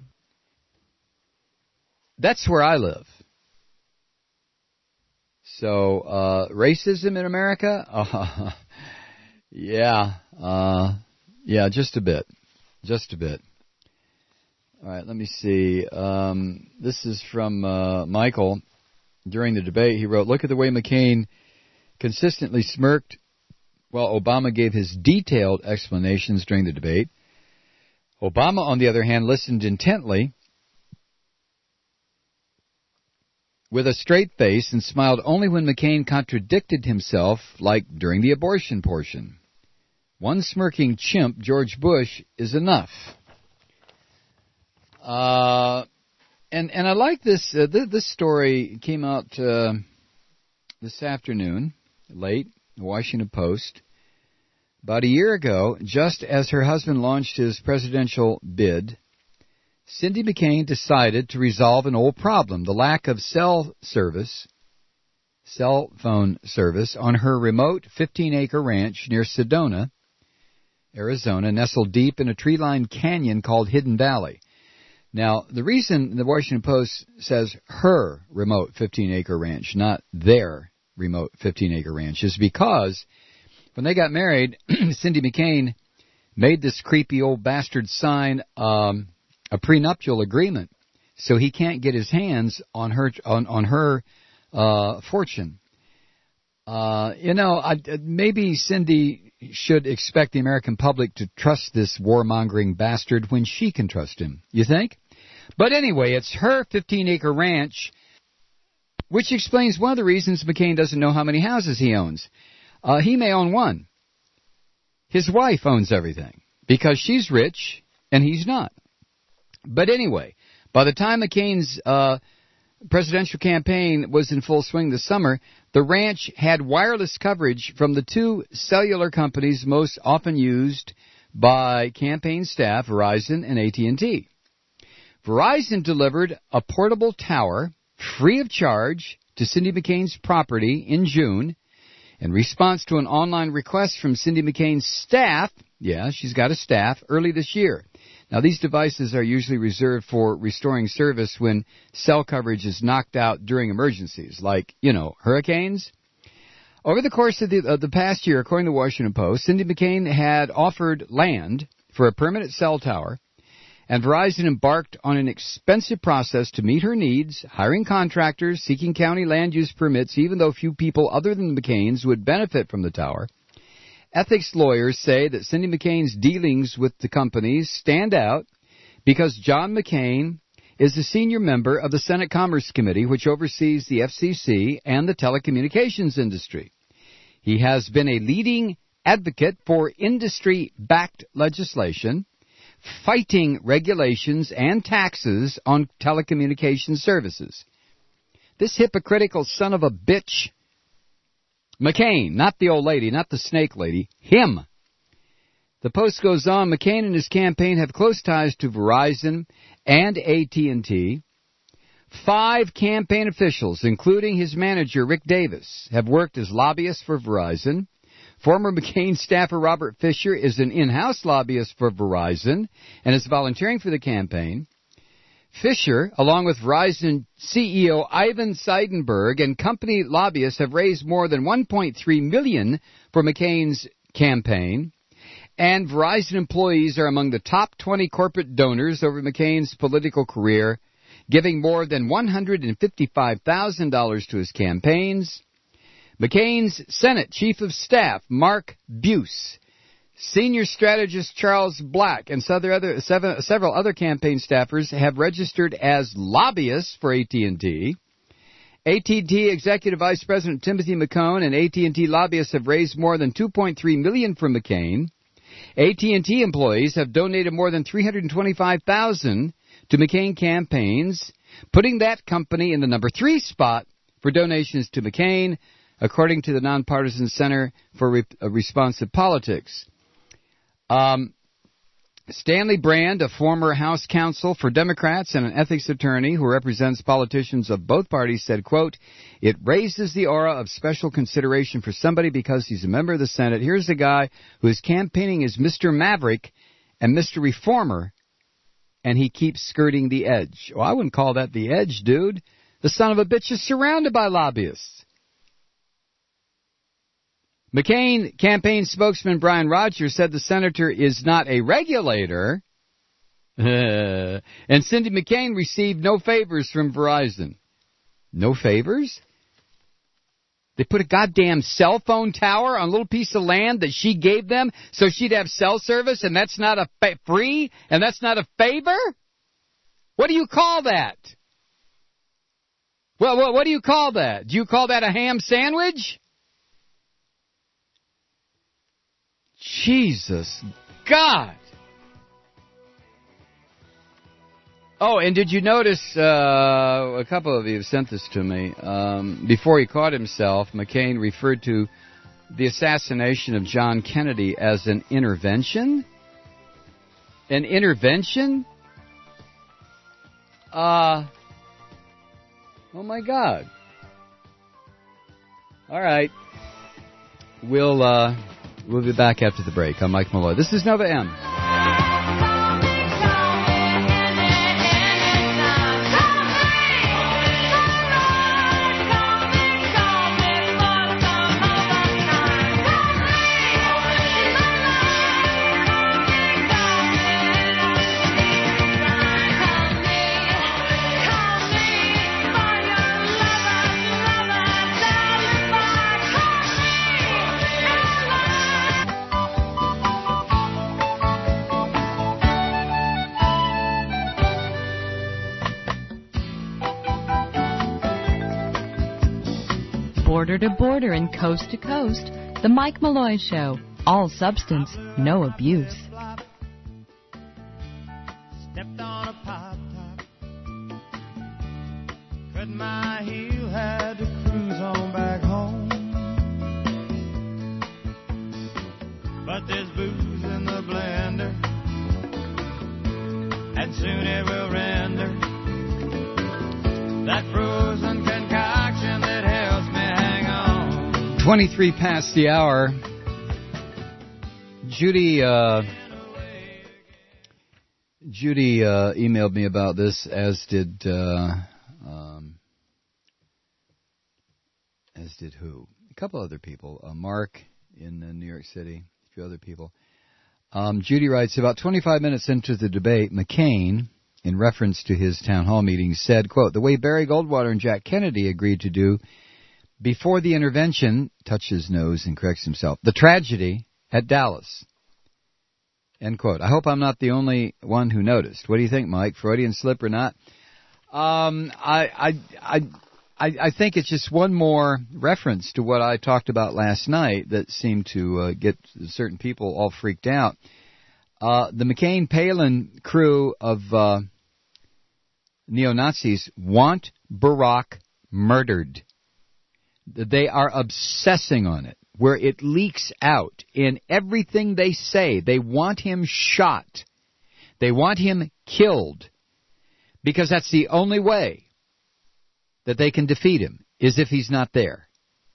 That's where I live. So, racism in America? Yeah, just a bit. Just a bit. All right, let me see. This is from Michael. During the debate, he wrote, "Look at the way McCain consistently smirked while Obama gave his detailed explanations during the debate. Obama, on the other hand, listened intently with a straight face and smiled only when McCain contradicted himself, like during the abortion portion. One smirking chimp, George Bush, is enough." And I like this. This story came out this afternoon, late, the Washington Post. About a year ago, just as her husband launched his presidential bid, Cindy McCain decided to resolve an old problem, the lack of cell phone service on her remote 15-acre ranch near Sedona, Arizona, nestled deep in a tree-lined canyon called Hidden Valley. Now, the reason the Washington Post says her remote 15-acre ranch, not their remote 15-acre ranch, is because when they got married, Cindy McCain made this creepy old bastard sign a prenuptial agreement, so he can't get his hands on her fortune. Maybe Cindy should expect the American public to trust this warmongering bastard when she can trust him. You think? But anyway, it's her 15-acre ranch, which explains one of the reasons McCain doesn't know how many houses he owns. He may own one. His wife owns everything because she's rich and he's not. But anyway, by the time McCain's presidential campaign was in full swing this summer, the ranch had wireless coverage from the two cellular companies most often used by campaign staff, Verizon and AT&T. Verizon delivered a portable tower free of charge to Cindy McCain's property in June in response to an online request from Cindy McCain's staff. Yeah, she's got a staff early this year. Now, these devices are usually reserved for restoring service when cell coverage is knocked out during emergencies, like, hurricanes. Over the course of the past year, according to the Washington Post, Cindy McCain had offered land for a permanent cell tower, and Verizon embarked on an expensive process to meet her needs, hiring contractors, seeking county land use permits, even though few people other than the McCains would benefit from the tower. Ethics lawyers say that Cindy McCain's dealings with the companies stand out because John McCain is a senior member of the Senate Commerce Committee, which oversees the FCC and the telecommunications industry. He has been a leading advocate for industry-backed legislation, fighting regulations and taxes on telecommunications services. This hypocritical son of a bitch, McCain, not the old lady, not the snake lady, him. The Post goes on, McCain and his campaign have close ties to Verizon and AT&T. 5 campaign officials, including his manager, Rick Davis, have worked as lobbyists for Verizon. Former McCain staffer Robert Fisher is an in-house lobbyist for Verizon and is volunteering for the campaign. Fisher, along with Verizon CEO Ivan Seidenberg and company lobbyists, have raised more than $1.3 million for McCain's campaign. And Verizon employees are among the top 20 corporate donors over McCain's political career, giving more than $155,000 to his campaigns. McCain's Senate Chief of Staff, Mark Buse, Senior Strategist Charles Black, and several other campaign staffers have registered as lobbyists for AT&T. AT&T Executive Vice President Timothy McCone and AT&T lobbyists have raised more than $2.3 million for McCain. AT&T employees have donated more than $325,000 to McCain campaigns, putting that company in the number 3 spot for donations to McCain, according to the Nonpartisan Center for Responsive Politics. Stanley Brand, a former House counsel for Democrats and an ethics attorney who represents politicians of both parties, said, quote, "It raises the aura of special consideration for somebody because he's a member of the Senate. Here's a guy who is campaigning as Mr. Maverick and Mr. Reformer, and he keeps skirting the edge." Well, I wouldn't call that the edge, dude. The son of a bitch is surrounded by lobbyists. McCain campaign spokesman Brian Rogers said the senator is not a regulator, and Cindy McCain received no favors from Verizon. No favors? They put a goddamn cell phone tower on a little piece of land that she gave them so she'd have cell service, and that's not a free, and that's not a favor? What do you call that? Well, what do you call that? Do you call that a ham sandwich? Jesus God. Oh, and did you notice, a couple of you have sent this to me, before he caught himself, McCain referred to the assassination of John Kennedy as an intervention? An intervention? Oh my God. All right. We'll be back after the break. I'm Mike Malloy. This is Nova M. Border to border and coast to coast, The Mike Malloy Show. All substance, no abuse. Stepped on a pop top, cut my heel, had to cruise on back home. But there's booze in the blender, and soon it will render that frozen concoction that helps me hang on. 23 past the hour. Judy emailed me about this, as did who? A couple other people. Mark in New York City, a few other people. Judy writes, about 25 minutes into the debate, McCain, in reference to his town hall meeting, said, quote, "The way Barry Goldwater and Jack Kennedy agreed to do before the intervention," touches his nose and corrects himself, "the tragedy at Dallas." End quote. I hope I'm not the only one who noticed. What do you think, Mike? Freudian slip or not? I think it's just one more reference to what I talked about last night that seemed to get certain people all freaked out. The McCain-Palin crew of neo-Nazis want Barack murdered. They are obsessing on it, where it leaks out in everything they say. They want him shot. They want him killed, because that's the only way that they can defeat him, is if he's not there.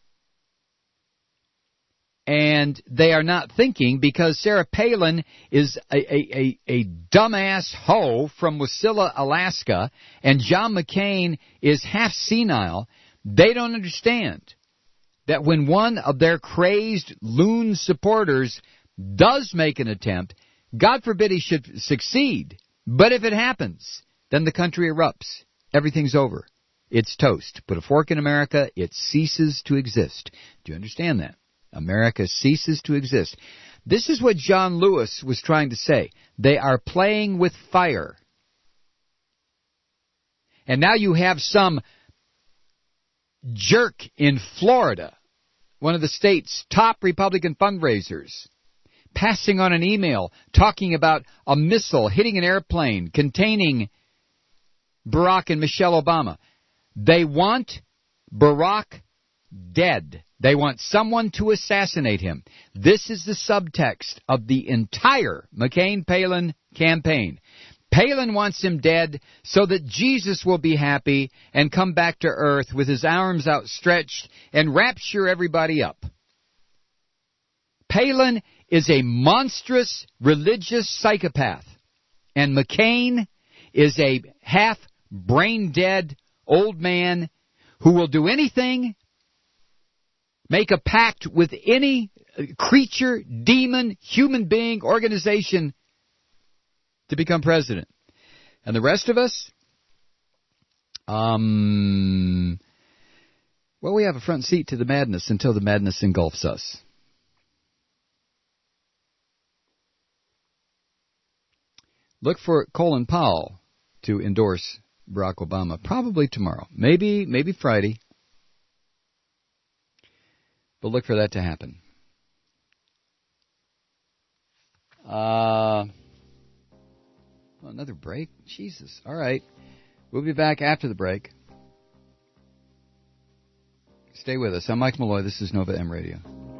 And they are not thinking, because Sarah Palin is a dumbass hoe from Wasilla, Alaska, and John McCain is half senile. They don't understand that when one of their crazed loon supporters does make an attempt, God forbid he should succeed, but if it happens, then the country erupts. Everything's over. It's toast. Put a fork in America, it ceases to exist. Do you understand that? America ceases to exist. This is what John Lewis was trying to say. They are playing with fire. And now you have some jerk in Florida, one of the state's top Republican fundraisers, passing on an email talking about a missile hitting an airplane containing Barack and Michelle Obama. They want Barack dead. They want someone to assassinate him. This is the subtext of the entire McCain-Palin campaign. Palin wants him dead so that Jesus will be happy and come back to earth with his arms outstretched and rapture everybody up. Palin is a monstrous religious psychopath, and McCain is a half brain-dead old man who will do anything, make a pact with any creature, demon, human being, organization to become president. And the rest of us, well, we have a front seat to the madness until the madness engulfs us. Look for Colin Powell to endorse Barack Obama, probably tomorrow, maybe Friday. But look for that to happen. Another break? Jesus. All right. We'll be back after the break. Stay with us. I'm Mike Malloy. This is Nova M Radio.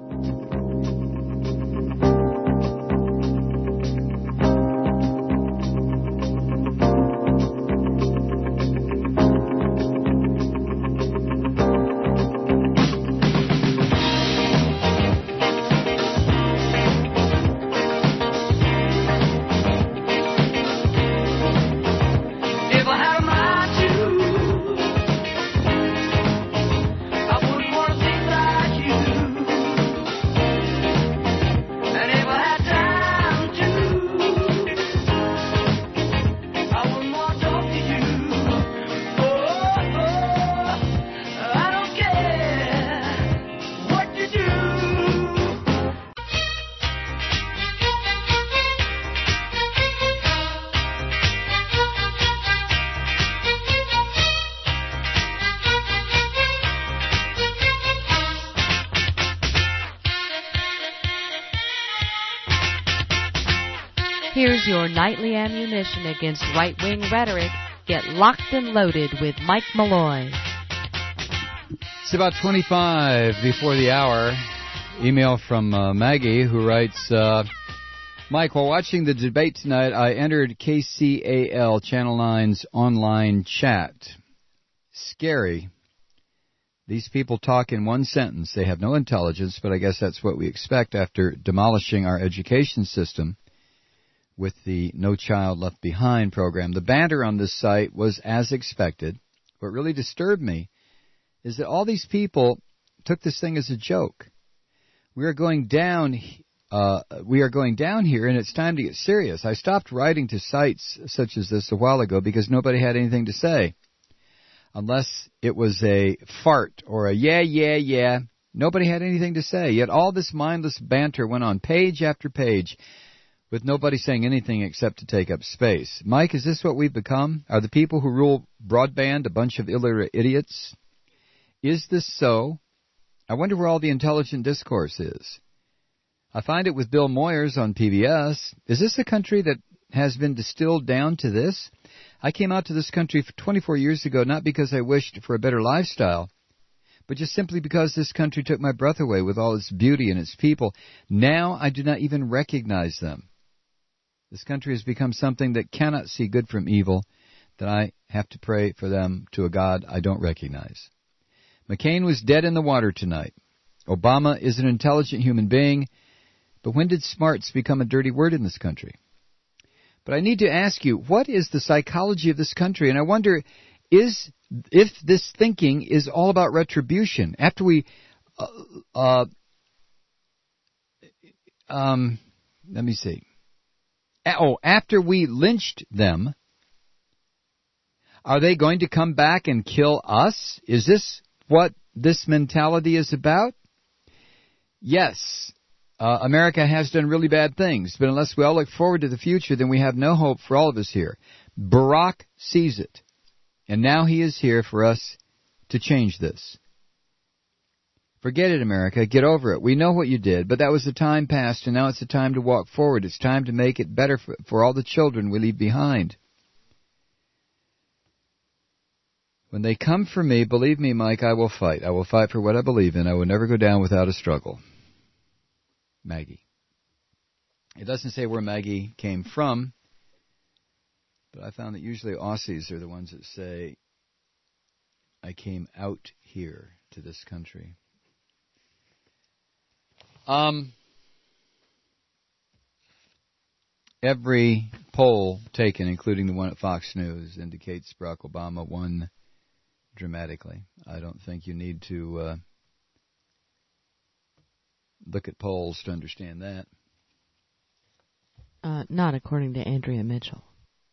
Here's your nightly ammunition against right-wing rhetoric. Get locked and loaded with Mike Malloy. It's about 25 before the hour. Email from Maggie, who writes, Mike, while watching the debate tonight, I entered KCAL Channel 9's online chat. Scary. These people talk in one sentence. They have no intelligence, but I guess that's what we expect after demolishing our education system with the No Child Left Behind program. The banter on this site was as expected. What really disturbed me is that all these people took this thing as a joke. We are going down here, and it's time to get serious. I stopped writing to sites such as this a while ago because nobody had anything to say. Unless it was a fart or a yeah, nobody had anything to say. Yet all this mindless banter went on page after page. with nobody saying anything except to take up space. Mike, is this what we've become? Are the people who rule broadband a bunch of illiterate idiots? Is this so? I wonder where all the intelligent discourse is. I find it with Bill Moyers on PBS. Is this a country that has been distilled down to this? I came out to this country 24 years ago not because I wished for a better lifestyle, but just simply because this country took my breath away with all its beauty and its people. Now I do not even recognize them. This country has become something that cannot see good from evil, that I have to pray for them to a God I don't recognize. McCain was dead in the water tonight. Obama is an intelligent human being, but when did smarts become a dirty word in this country? But I need to ask you, what is the psychology of this country? And I wonder, if this thinking is all about retribution. After we, let me see. After we lynched them, are they going to come back and kill us? Is this what this mentality is about? Yes, America has done really bad things, but unless we all look forward to the future, then we have no hope for all of us here. Barack sees it, and now he is here for us to change this. Forget it, America. Get over it. We know what you did, but that was the time past, and now it's the time to walk forward. It's time to make it better for all the children we leave behind. When they come for me, believe me, Mike, I will fight. I will fight for what I believe in. I will never go down without a struggle. Maggie. It doesn't say where Maggie came from, but I found that usually Aussies are the ones that say, I came out here to this country. Every poll taken, including the one at Fox News, indicates Barack Obama won dramatically. I don't think you need to look at polls to understand that. Not according to Andrea Mitchell.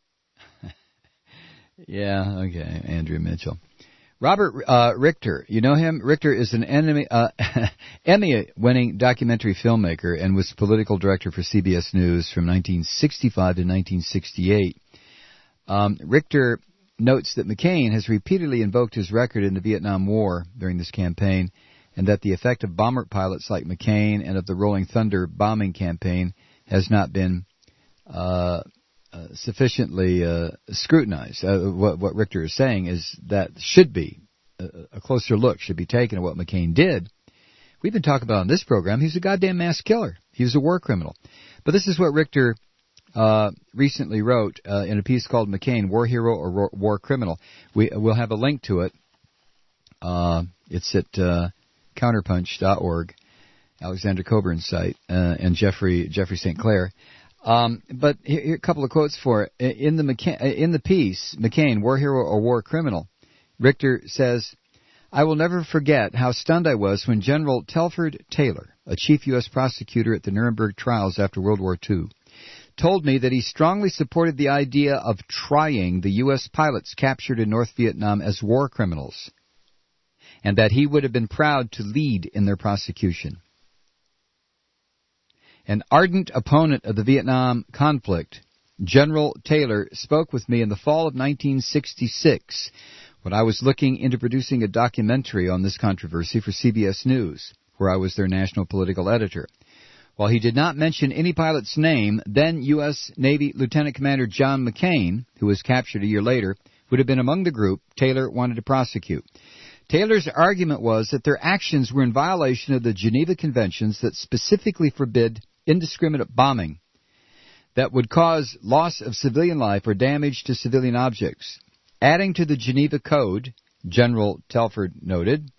Yeah, okay, Andrea Mitchell. Robert Richter, you know him? Richter is an Emmy-winning documentary filmmaker and was political director for CBS News from 1965 to 1968. Richter notes that McCain has repeatedly invoked his record in the Vietnam War during this campaign, and that the effect of bomber pilots like McCain and of the Rolling Thunder bombing campaign has not been sufficiently scrutinized. What Richter is saying is that should be a closer look should be taken at what McCain did. We've been talking about on this program, he's a goddamn mass killer. He was a war criminal. But this is what Richter recently wrote in a piece called McCain, War Hero or War Criminal. We'll have a link to it. It's at counterpunch.org, Alexander Coburn's site, and Jeffrey St. Clair. But here a couple of quotes for it. In the piece, McCain, War Hero or War Criminal, Richter says, I will never forget how stunned I was when General Telford Taylor, a chief U.S. prosecutor at the Nuremberg trials after World War II, told me that he strongly supported the idea of trying the U.S. pilots captured in North Vietnam as war criminals, and that he would have been proud to lead in their prosecution. An ardent opponent of the Vietnam conflict, General Taylor spoke with me in the fall of 1966 when I was looking into producing a documentary on this controversy for CBS News, where I was their national political editor. While he did not mention any pilot's name, then U.S. Navy Lieutenant Commander John McCain, who was captured a year later, would have been among the group Taylor wanted to prosecute. Taylor's argument was that their actions were in violation of the Geneva Conventions that specifically forbid indiscriminate bombing that would cause loss of civilian life or damage to civilian objects. Adding to the Geneva Code, General Taylor noted,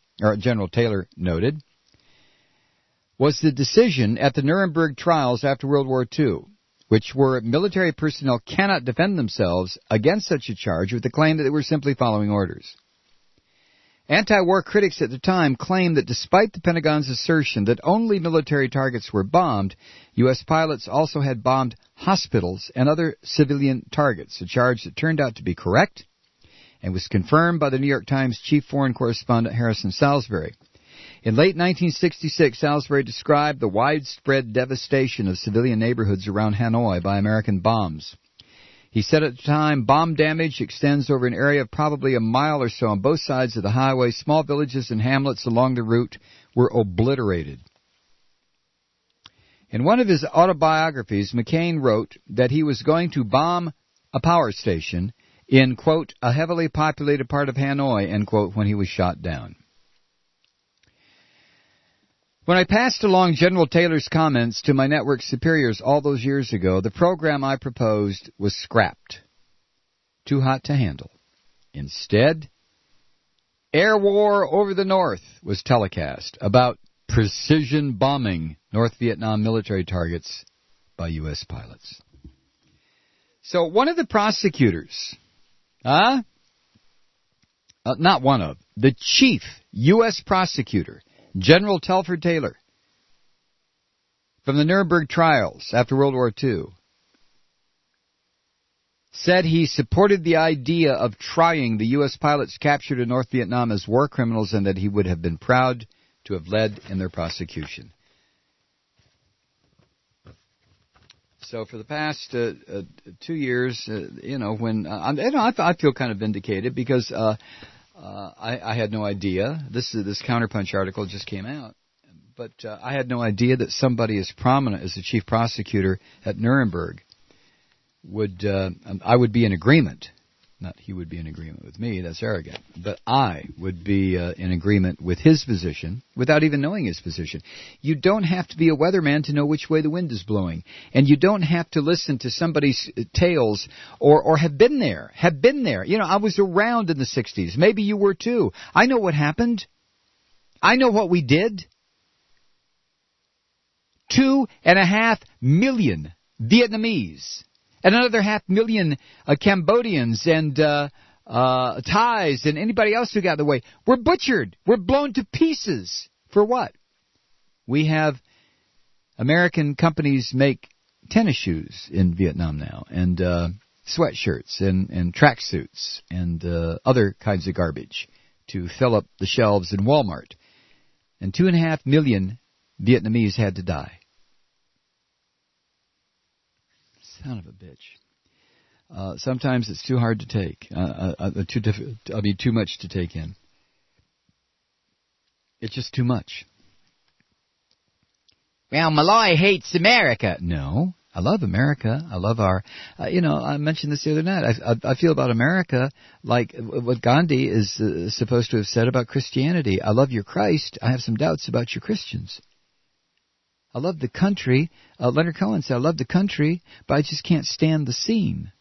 was the decision at the Nuremberg trials after World War II, which were military personnel cannot defend themselves against such a charge with the claim that they were simply following orders. Anti-war critics at the time claimed that despite the Pentagon's assertion that only military targets were bombed, U.S. pilots also had bombed hospitals and other civilian targets, a charge that turned out to be correct and was confirmed by the New York Times chief foreign correspondent Harrison Salisbury. In late 1966, Salisbury described the widespread devastation of civilian neighborhoods around Hanoi by American bombs. He said at the time, bomb damage extends over an area of probably a mile or so on both sides of the highway. Small villages and hamlets along the route were obliterated. In one of his autobiographies, McCain wrote that he was going to bomb a power station in, quote, a heavily populated part of Hanoi, end quote, when he was shot down. When I passed along General Taylor's comments to my network superiors all those years ago, the program I proposed was scrapped. Too hot to handle. Instead, Air War Over the North was telecast about precision bombing North Vietnam military targets by U.S. pilots. So one of the prosecutors, not one of, the chief U.S. prosecutor, General Telford Taylor, from the Nuremberg trials after World War II, said he supported the idea of trying the U.S. pilots captured in North Vietnam as war criminals and that he would have been proud to have led in their prosecution. So for the past 2 years, when I feel kind of vindicated because I had no idea. This Counterpunch article just came out, but I had no idea that somebody as prominent as the chief prosecutor at Nuremberg I would be in agreement. Not he would be in agreement with me, that's arrogant, but I would be in agreement with his position without even knowing his position. You don't have to be a weatherman to know which way the wind is blowing, and you don't have to listen to somebody's tales or have been there. I was around in the 60s. Maybe you were too. I know what happened. I know what we did. 2.5 million Vietnamese and another 500,000 Cambodians and Thais and anybody else who got in the way. We're butchered. We're blown to pieces. For what? We have American companies make tennis shoes in Vietnam now, and sweatshirts and tracksuits and other kinds of garbage to fill up the shelves in Walmart. And 2.5 million Vietnamese had to die. Son of a bitch. Sometimes it's too hard to take. Too much to take in. It's just too much. Well, Malloy hates America. No, I love America. I love our, I mentioned this the other night. I feel about America like what Gandhi is supposed to have said about Christianity. I love your Christ. I have some doubts about your Christians. I love the country. Leonard Cohen said, I love the country, but I just can't stand the scene.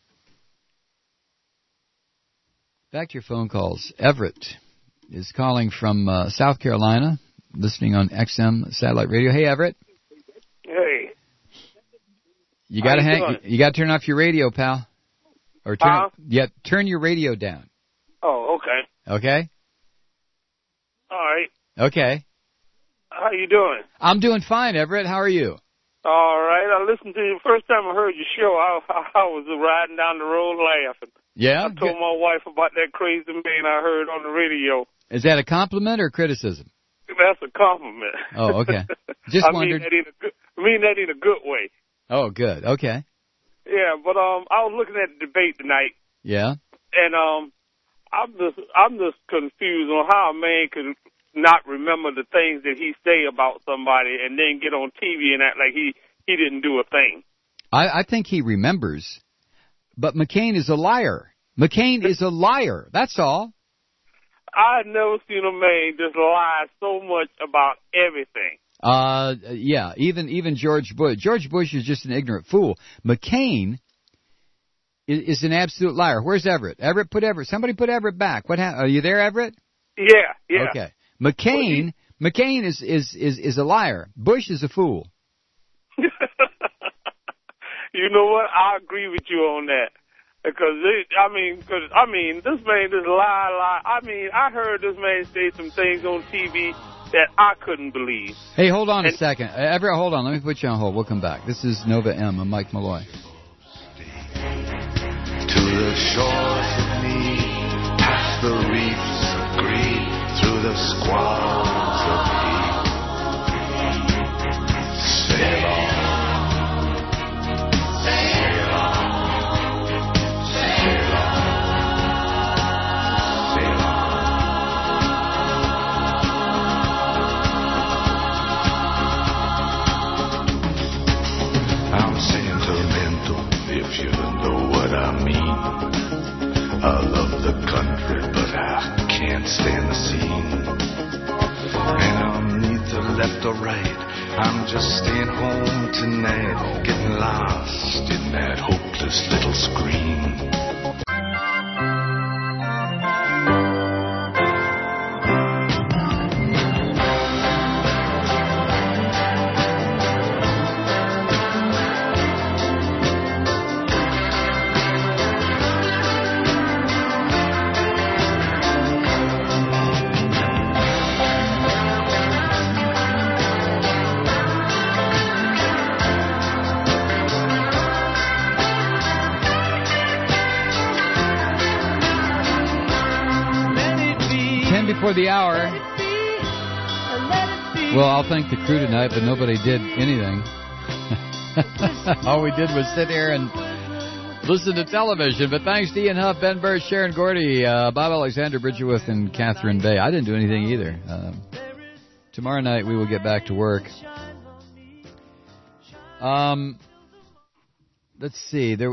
Back to your phone calls. Everett is calling from South Carolina, listening on XM satellite radio. Hey, Everett. Hey. You got to turn off your radio, pal. Or turn your radio down. Oh, okay. Okay? All right. Okay. How you doing? I'm doing fine, Everett. How are you? All right. I listened to you. The first time I heard your show, I was riding down the road laughing. Yeah? I told my wife about that crazy man I heard on the radio. Is that a compliment or criticism? That's a compliment. Oh, okay. Just wondered. I mean that in a good way. Oh, good. Okay. Yeah, but I was looking at the debate tonight. Yeah. And I'm just confused on how a man could not remember the things that he say about somebody and then get on TV and act like he didn't do a thing. I think he remembers, but McCain is a liar. McCain is a liar. That's all. I've never seen a man just lie so much about everything. Yeah, even George Bush. George Bush is just an ignorant fool. McCain is an absolute liar. Where's Everett? Somebody put Everett back. What happened? Are you there, Everett? Yeah. Okay. McCain is a liar. Bush is a fool. You know what? I agree with you on that. Because, this man just lie. I heard this man say some things on TV that I couldn't believe. Hey, hold on a second. Everett, hold on. Let me put you on hold. We'll come back. This is Nova M. I'm Mike Malloy. To the shores of me, past the reefs of green, through the squalls of peace. I love the country, but I can't stand the scene. And I'm neither left or right. I'm just staying home tonight, getting lost in that hopeless little screen. 10 before the hour. Well, I'll thank the crew tonight, but nobody did anything. All we did was sit here and listen to television. But thanks to Ian Huff, Ben Burr, Sharon Gordy, Bob Alexander, Bridgerworth, and Catherine Bay. I didn't do anything either. Tomorrow night we will get back to work. Let's see. There,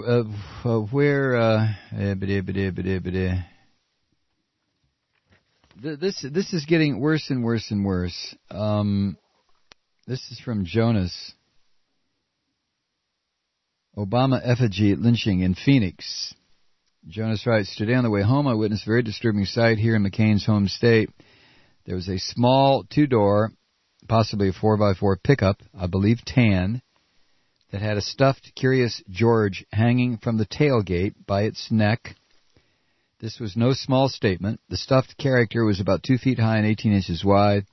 This is getting worse and worse and worse. This is from Jonas. Obama effigy lynching in Phoenix. Jonas writes, today on the way home I witnessed a very disturbing sight here in McCain's home state. There was a small two-door, possibly a 4x4 pickup, I believe tan, that had a stuffed Curious George hanging from the tailgate by its neck. This was no small statement. The stuffed character was about 2 feet high and 18 inches wide.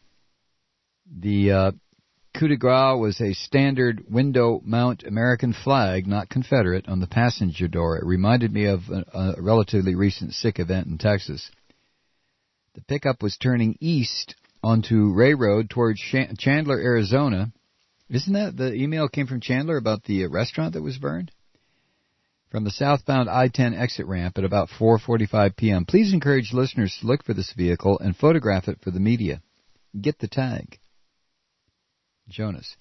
The coup de grace was a standard window mount American flag, not Confederate, on the passenger door. It reminded me of a relatively recent sick event in Texas. The pickup was turning east onto Ray Road towards Chandler, Arizona. Isn't that the email came from Chandler about the restaurant that was burned? From the southbound I-10 exit ramp at about 4:45 p.m. Please encourage listeners to look for this vehicle and photograph it for the media. Get the tag. Jonas.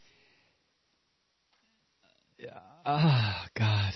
Ah, God.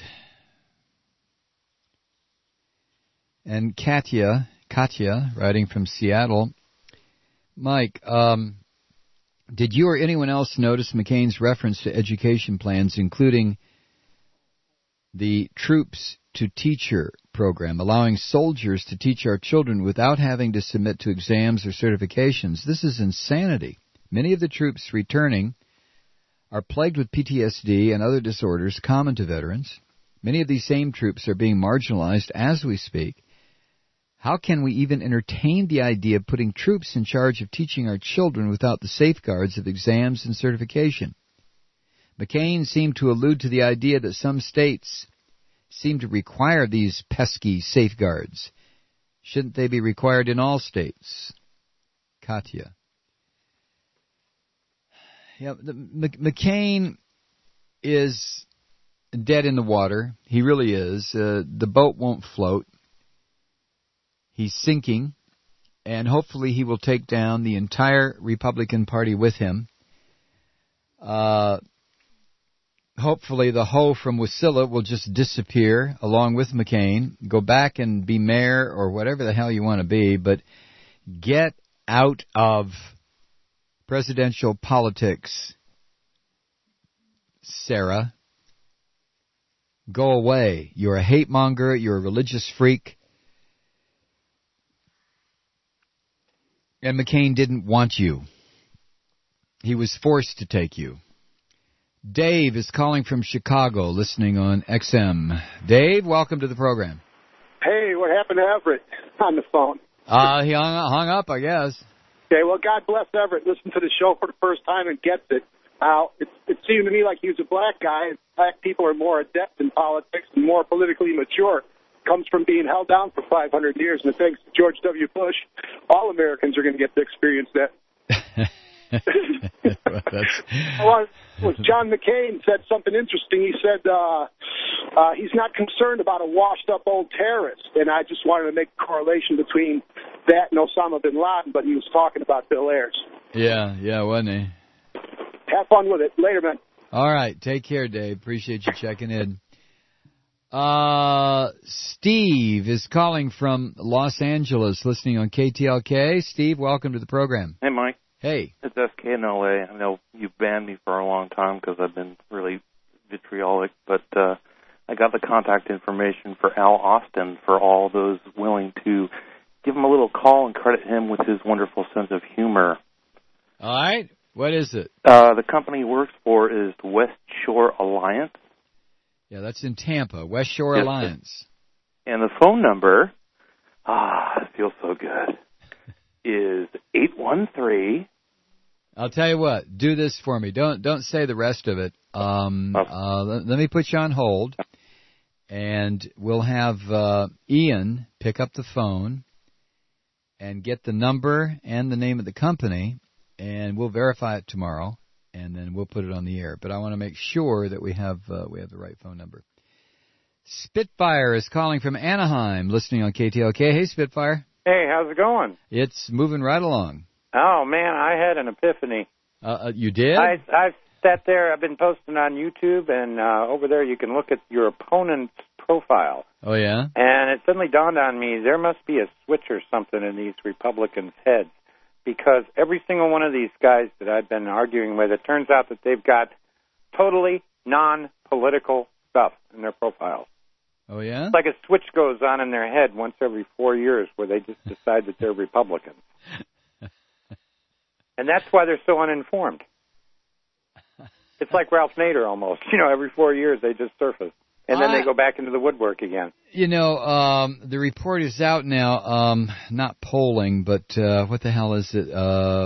And Katya, writing from Seattle. Mike, did you or anyone else notice McCain's reference to education plans, including the Troops to Teacher program, allowing soldiers to teach our children without having to submit to exams or certifications? This is insanity. Many of the troops returning are plagued with PTSD and other disorders common to veterans. Many of these same troops are being marginalized as we speak. How can we even entertain the idea of putting troops in charge of teaching our children without the safeguards of exams and certification? McCain seemed to allude to the idea that some states seem to require these pesky safeguards. Shouldn't they be required in all states? Katya. Yeah, McCain is dead in the water. He really is. The boat won't float. He's sinking, and hopefully he will take down the entire Republican Party with him. Hopefully the hoe from Wasilla will just disappear along with McCain, go back and be mayor or whatever the hell you want to be, but get out of presidential politics, Sarah. Go away. You're a hate monger. You're a religious freak. And McCain didn't want you. He was forced to take you. Dave is calling from Chicago, listening on XM. Dave, welcome to the program. Hey, what happened to Everett on the phone? He hung up, I guess. Okay, well, God bless Everett. Listened to the show for the first time and gets it. It seemed to me like he was a black guy. Black people are more adept in politics and more politically mature. Comes from being held down for 500 years, and thanks to George W. Bush, all Americans are going to get to experience that. John McCain said something interesting. He said he's not concerned about a washed-up old terrorist, and I just wanted to make a correlation between that and Osama bin Laden, but he was talking about Bill Ayers. Yeah, wasn't he? Have fun with it. Later, man. All right, take care, Dave. Appreciate you checking in. Steve is calling from Los Angeles, listening on KTLK. Steve, welcome to the program. Hey, Mike. Hey. It's SK in LA. I know you've banned me for a long time because I've been really vitriolic, but I got the contact information for Al Austin for all those willing to give him a little call and credit him with his wonderful sense of humor. All right. What is it? The company he works for is West Shore Alliance. Yeah, that's in Tampa, West Shore Yes, Alliance. And the phone number, it feels so good, is 813. I'll tell you what. Do this for me. Don't say the rest of it. Let me put you on hold, and we'll have Ian pick up the phone and get the number and the name of the company, and we'll verify it tomorrow, and then we'll put it on the air. But I want to make sure that we have the right phone number. Spitfire is calling from Anaheim, listening on KTLK. Hey, Spitfire. Hey, how's it going? It's moving right along. Oh, man, I had an epiphany. You did? I've sat there. I've been posting on YouTube, and over there you can look at your opponent's profile. Oh, yeah? And it suddenly dawned on me there must be a switch or something in these Republicans' heads, because every single one of these guys that I've been arguing with, it turns out that they've got totally non-political stuff in their profiles. Oh, yeah? It's like a switch goes on in their head once every 4 years where they just decide that they're Republicans. And that's why they're so uninformed. It's like Ralph Nader almost. Every 4 years they just surface. And then they go back into the woodwork again. The report is out now, not polling, but what the hell is it?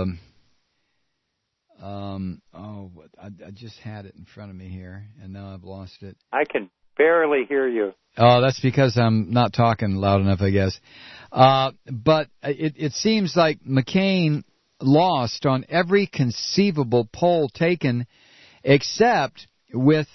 I just had it in front of me here, and now I've lost it. I can barely hear you. Oh, that's because I'm not talking loud enough, I guess. But it seems like McCain lost on every conceivable poll taken except with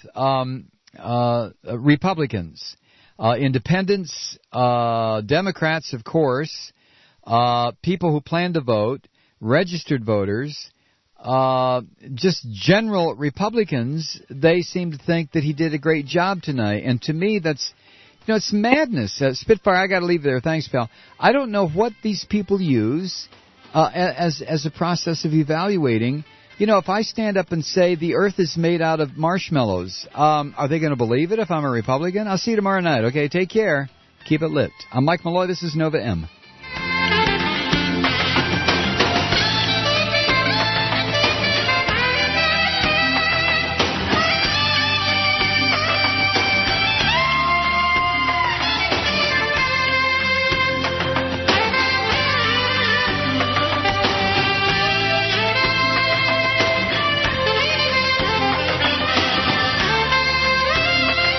Republicans. Independents, Democrats, of course, people who plan to vote, registered voters, just general Republicans, they seem to think that he did a great job tonight. And to me, that's, it's madness. Spitfire, I got to leave there. Thanks, pal. I don't know what these people use as a process of evaluating. If I stand up and say the earth is made out of marshmallows, are they going to believe it if I'm a Republican? I'll see you tomorrow night. Okay, take care. Keep it lit. I'm Mike Malloy. This is Nova M.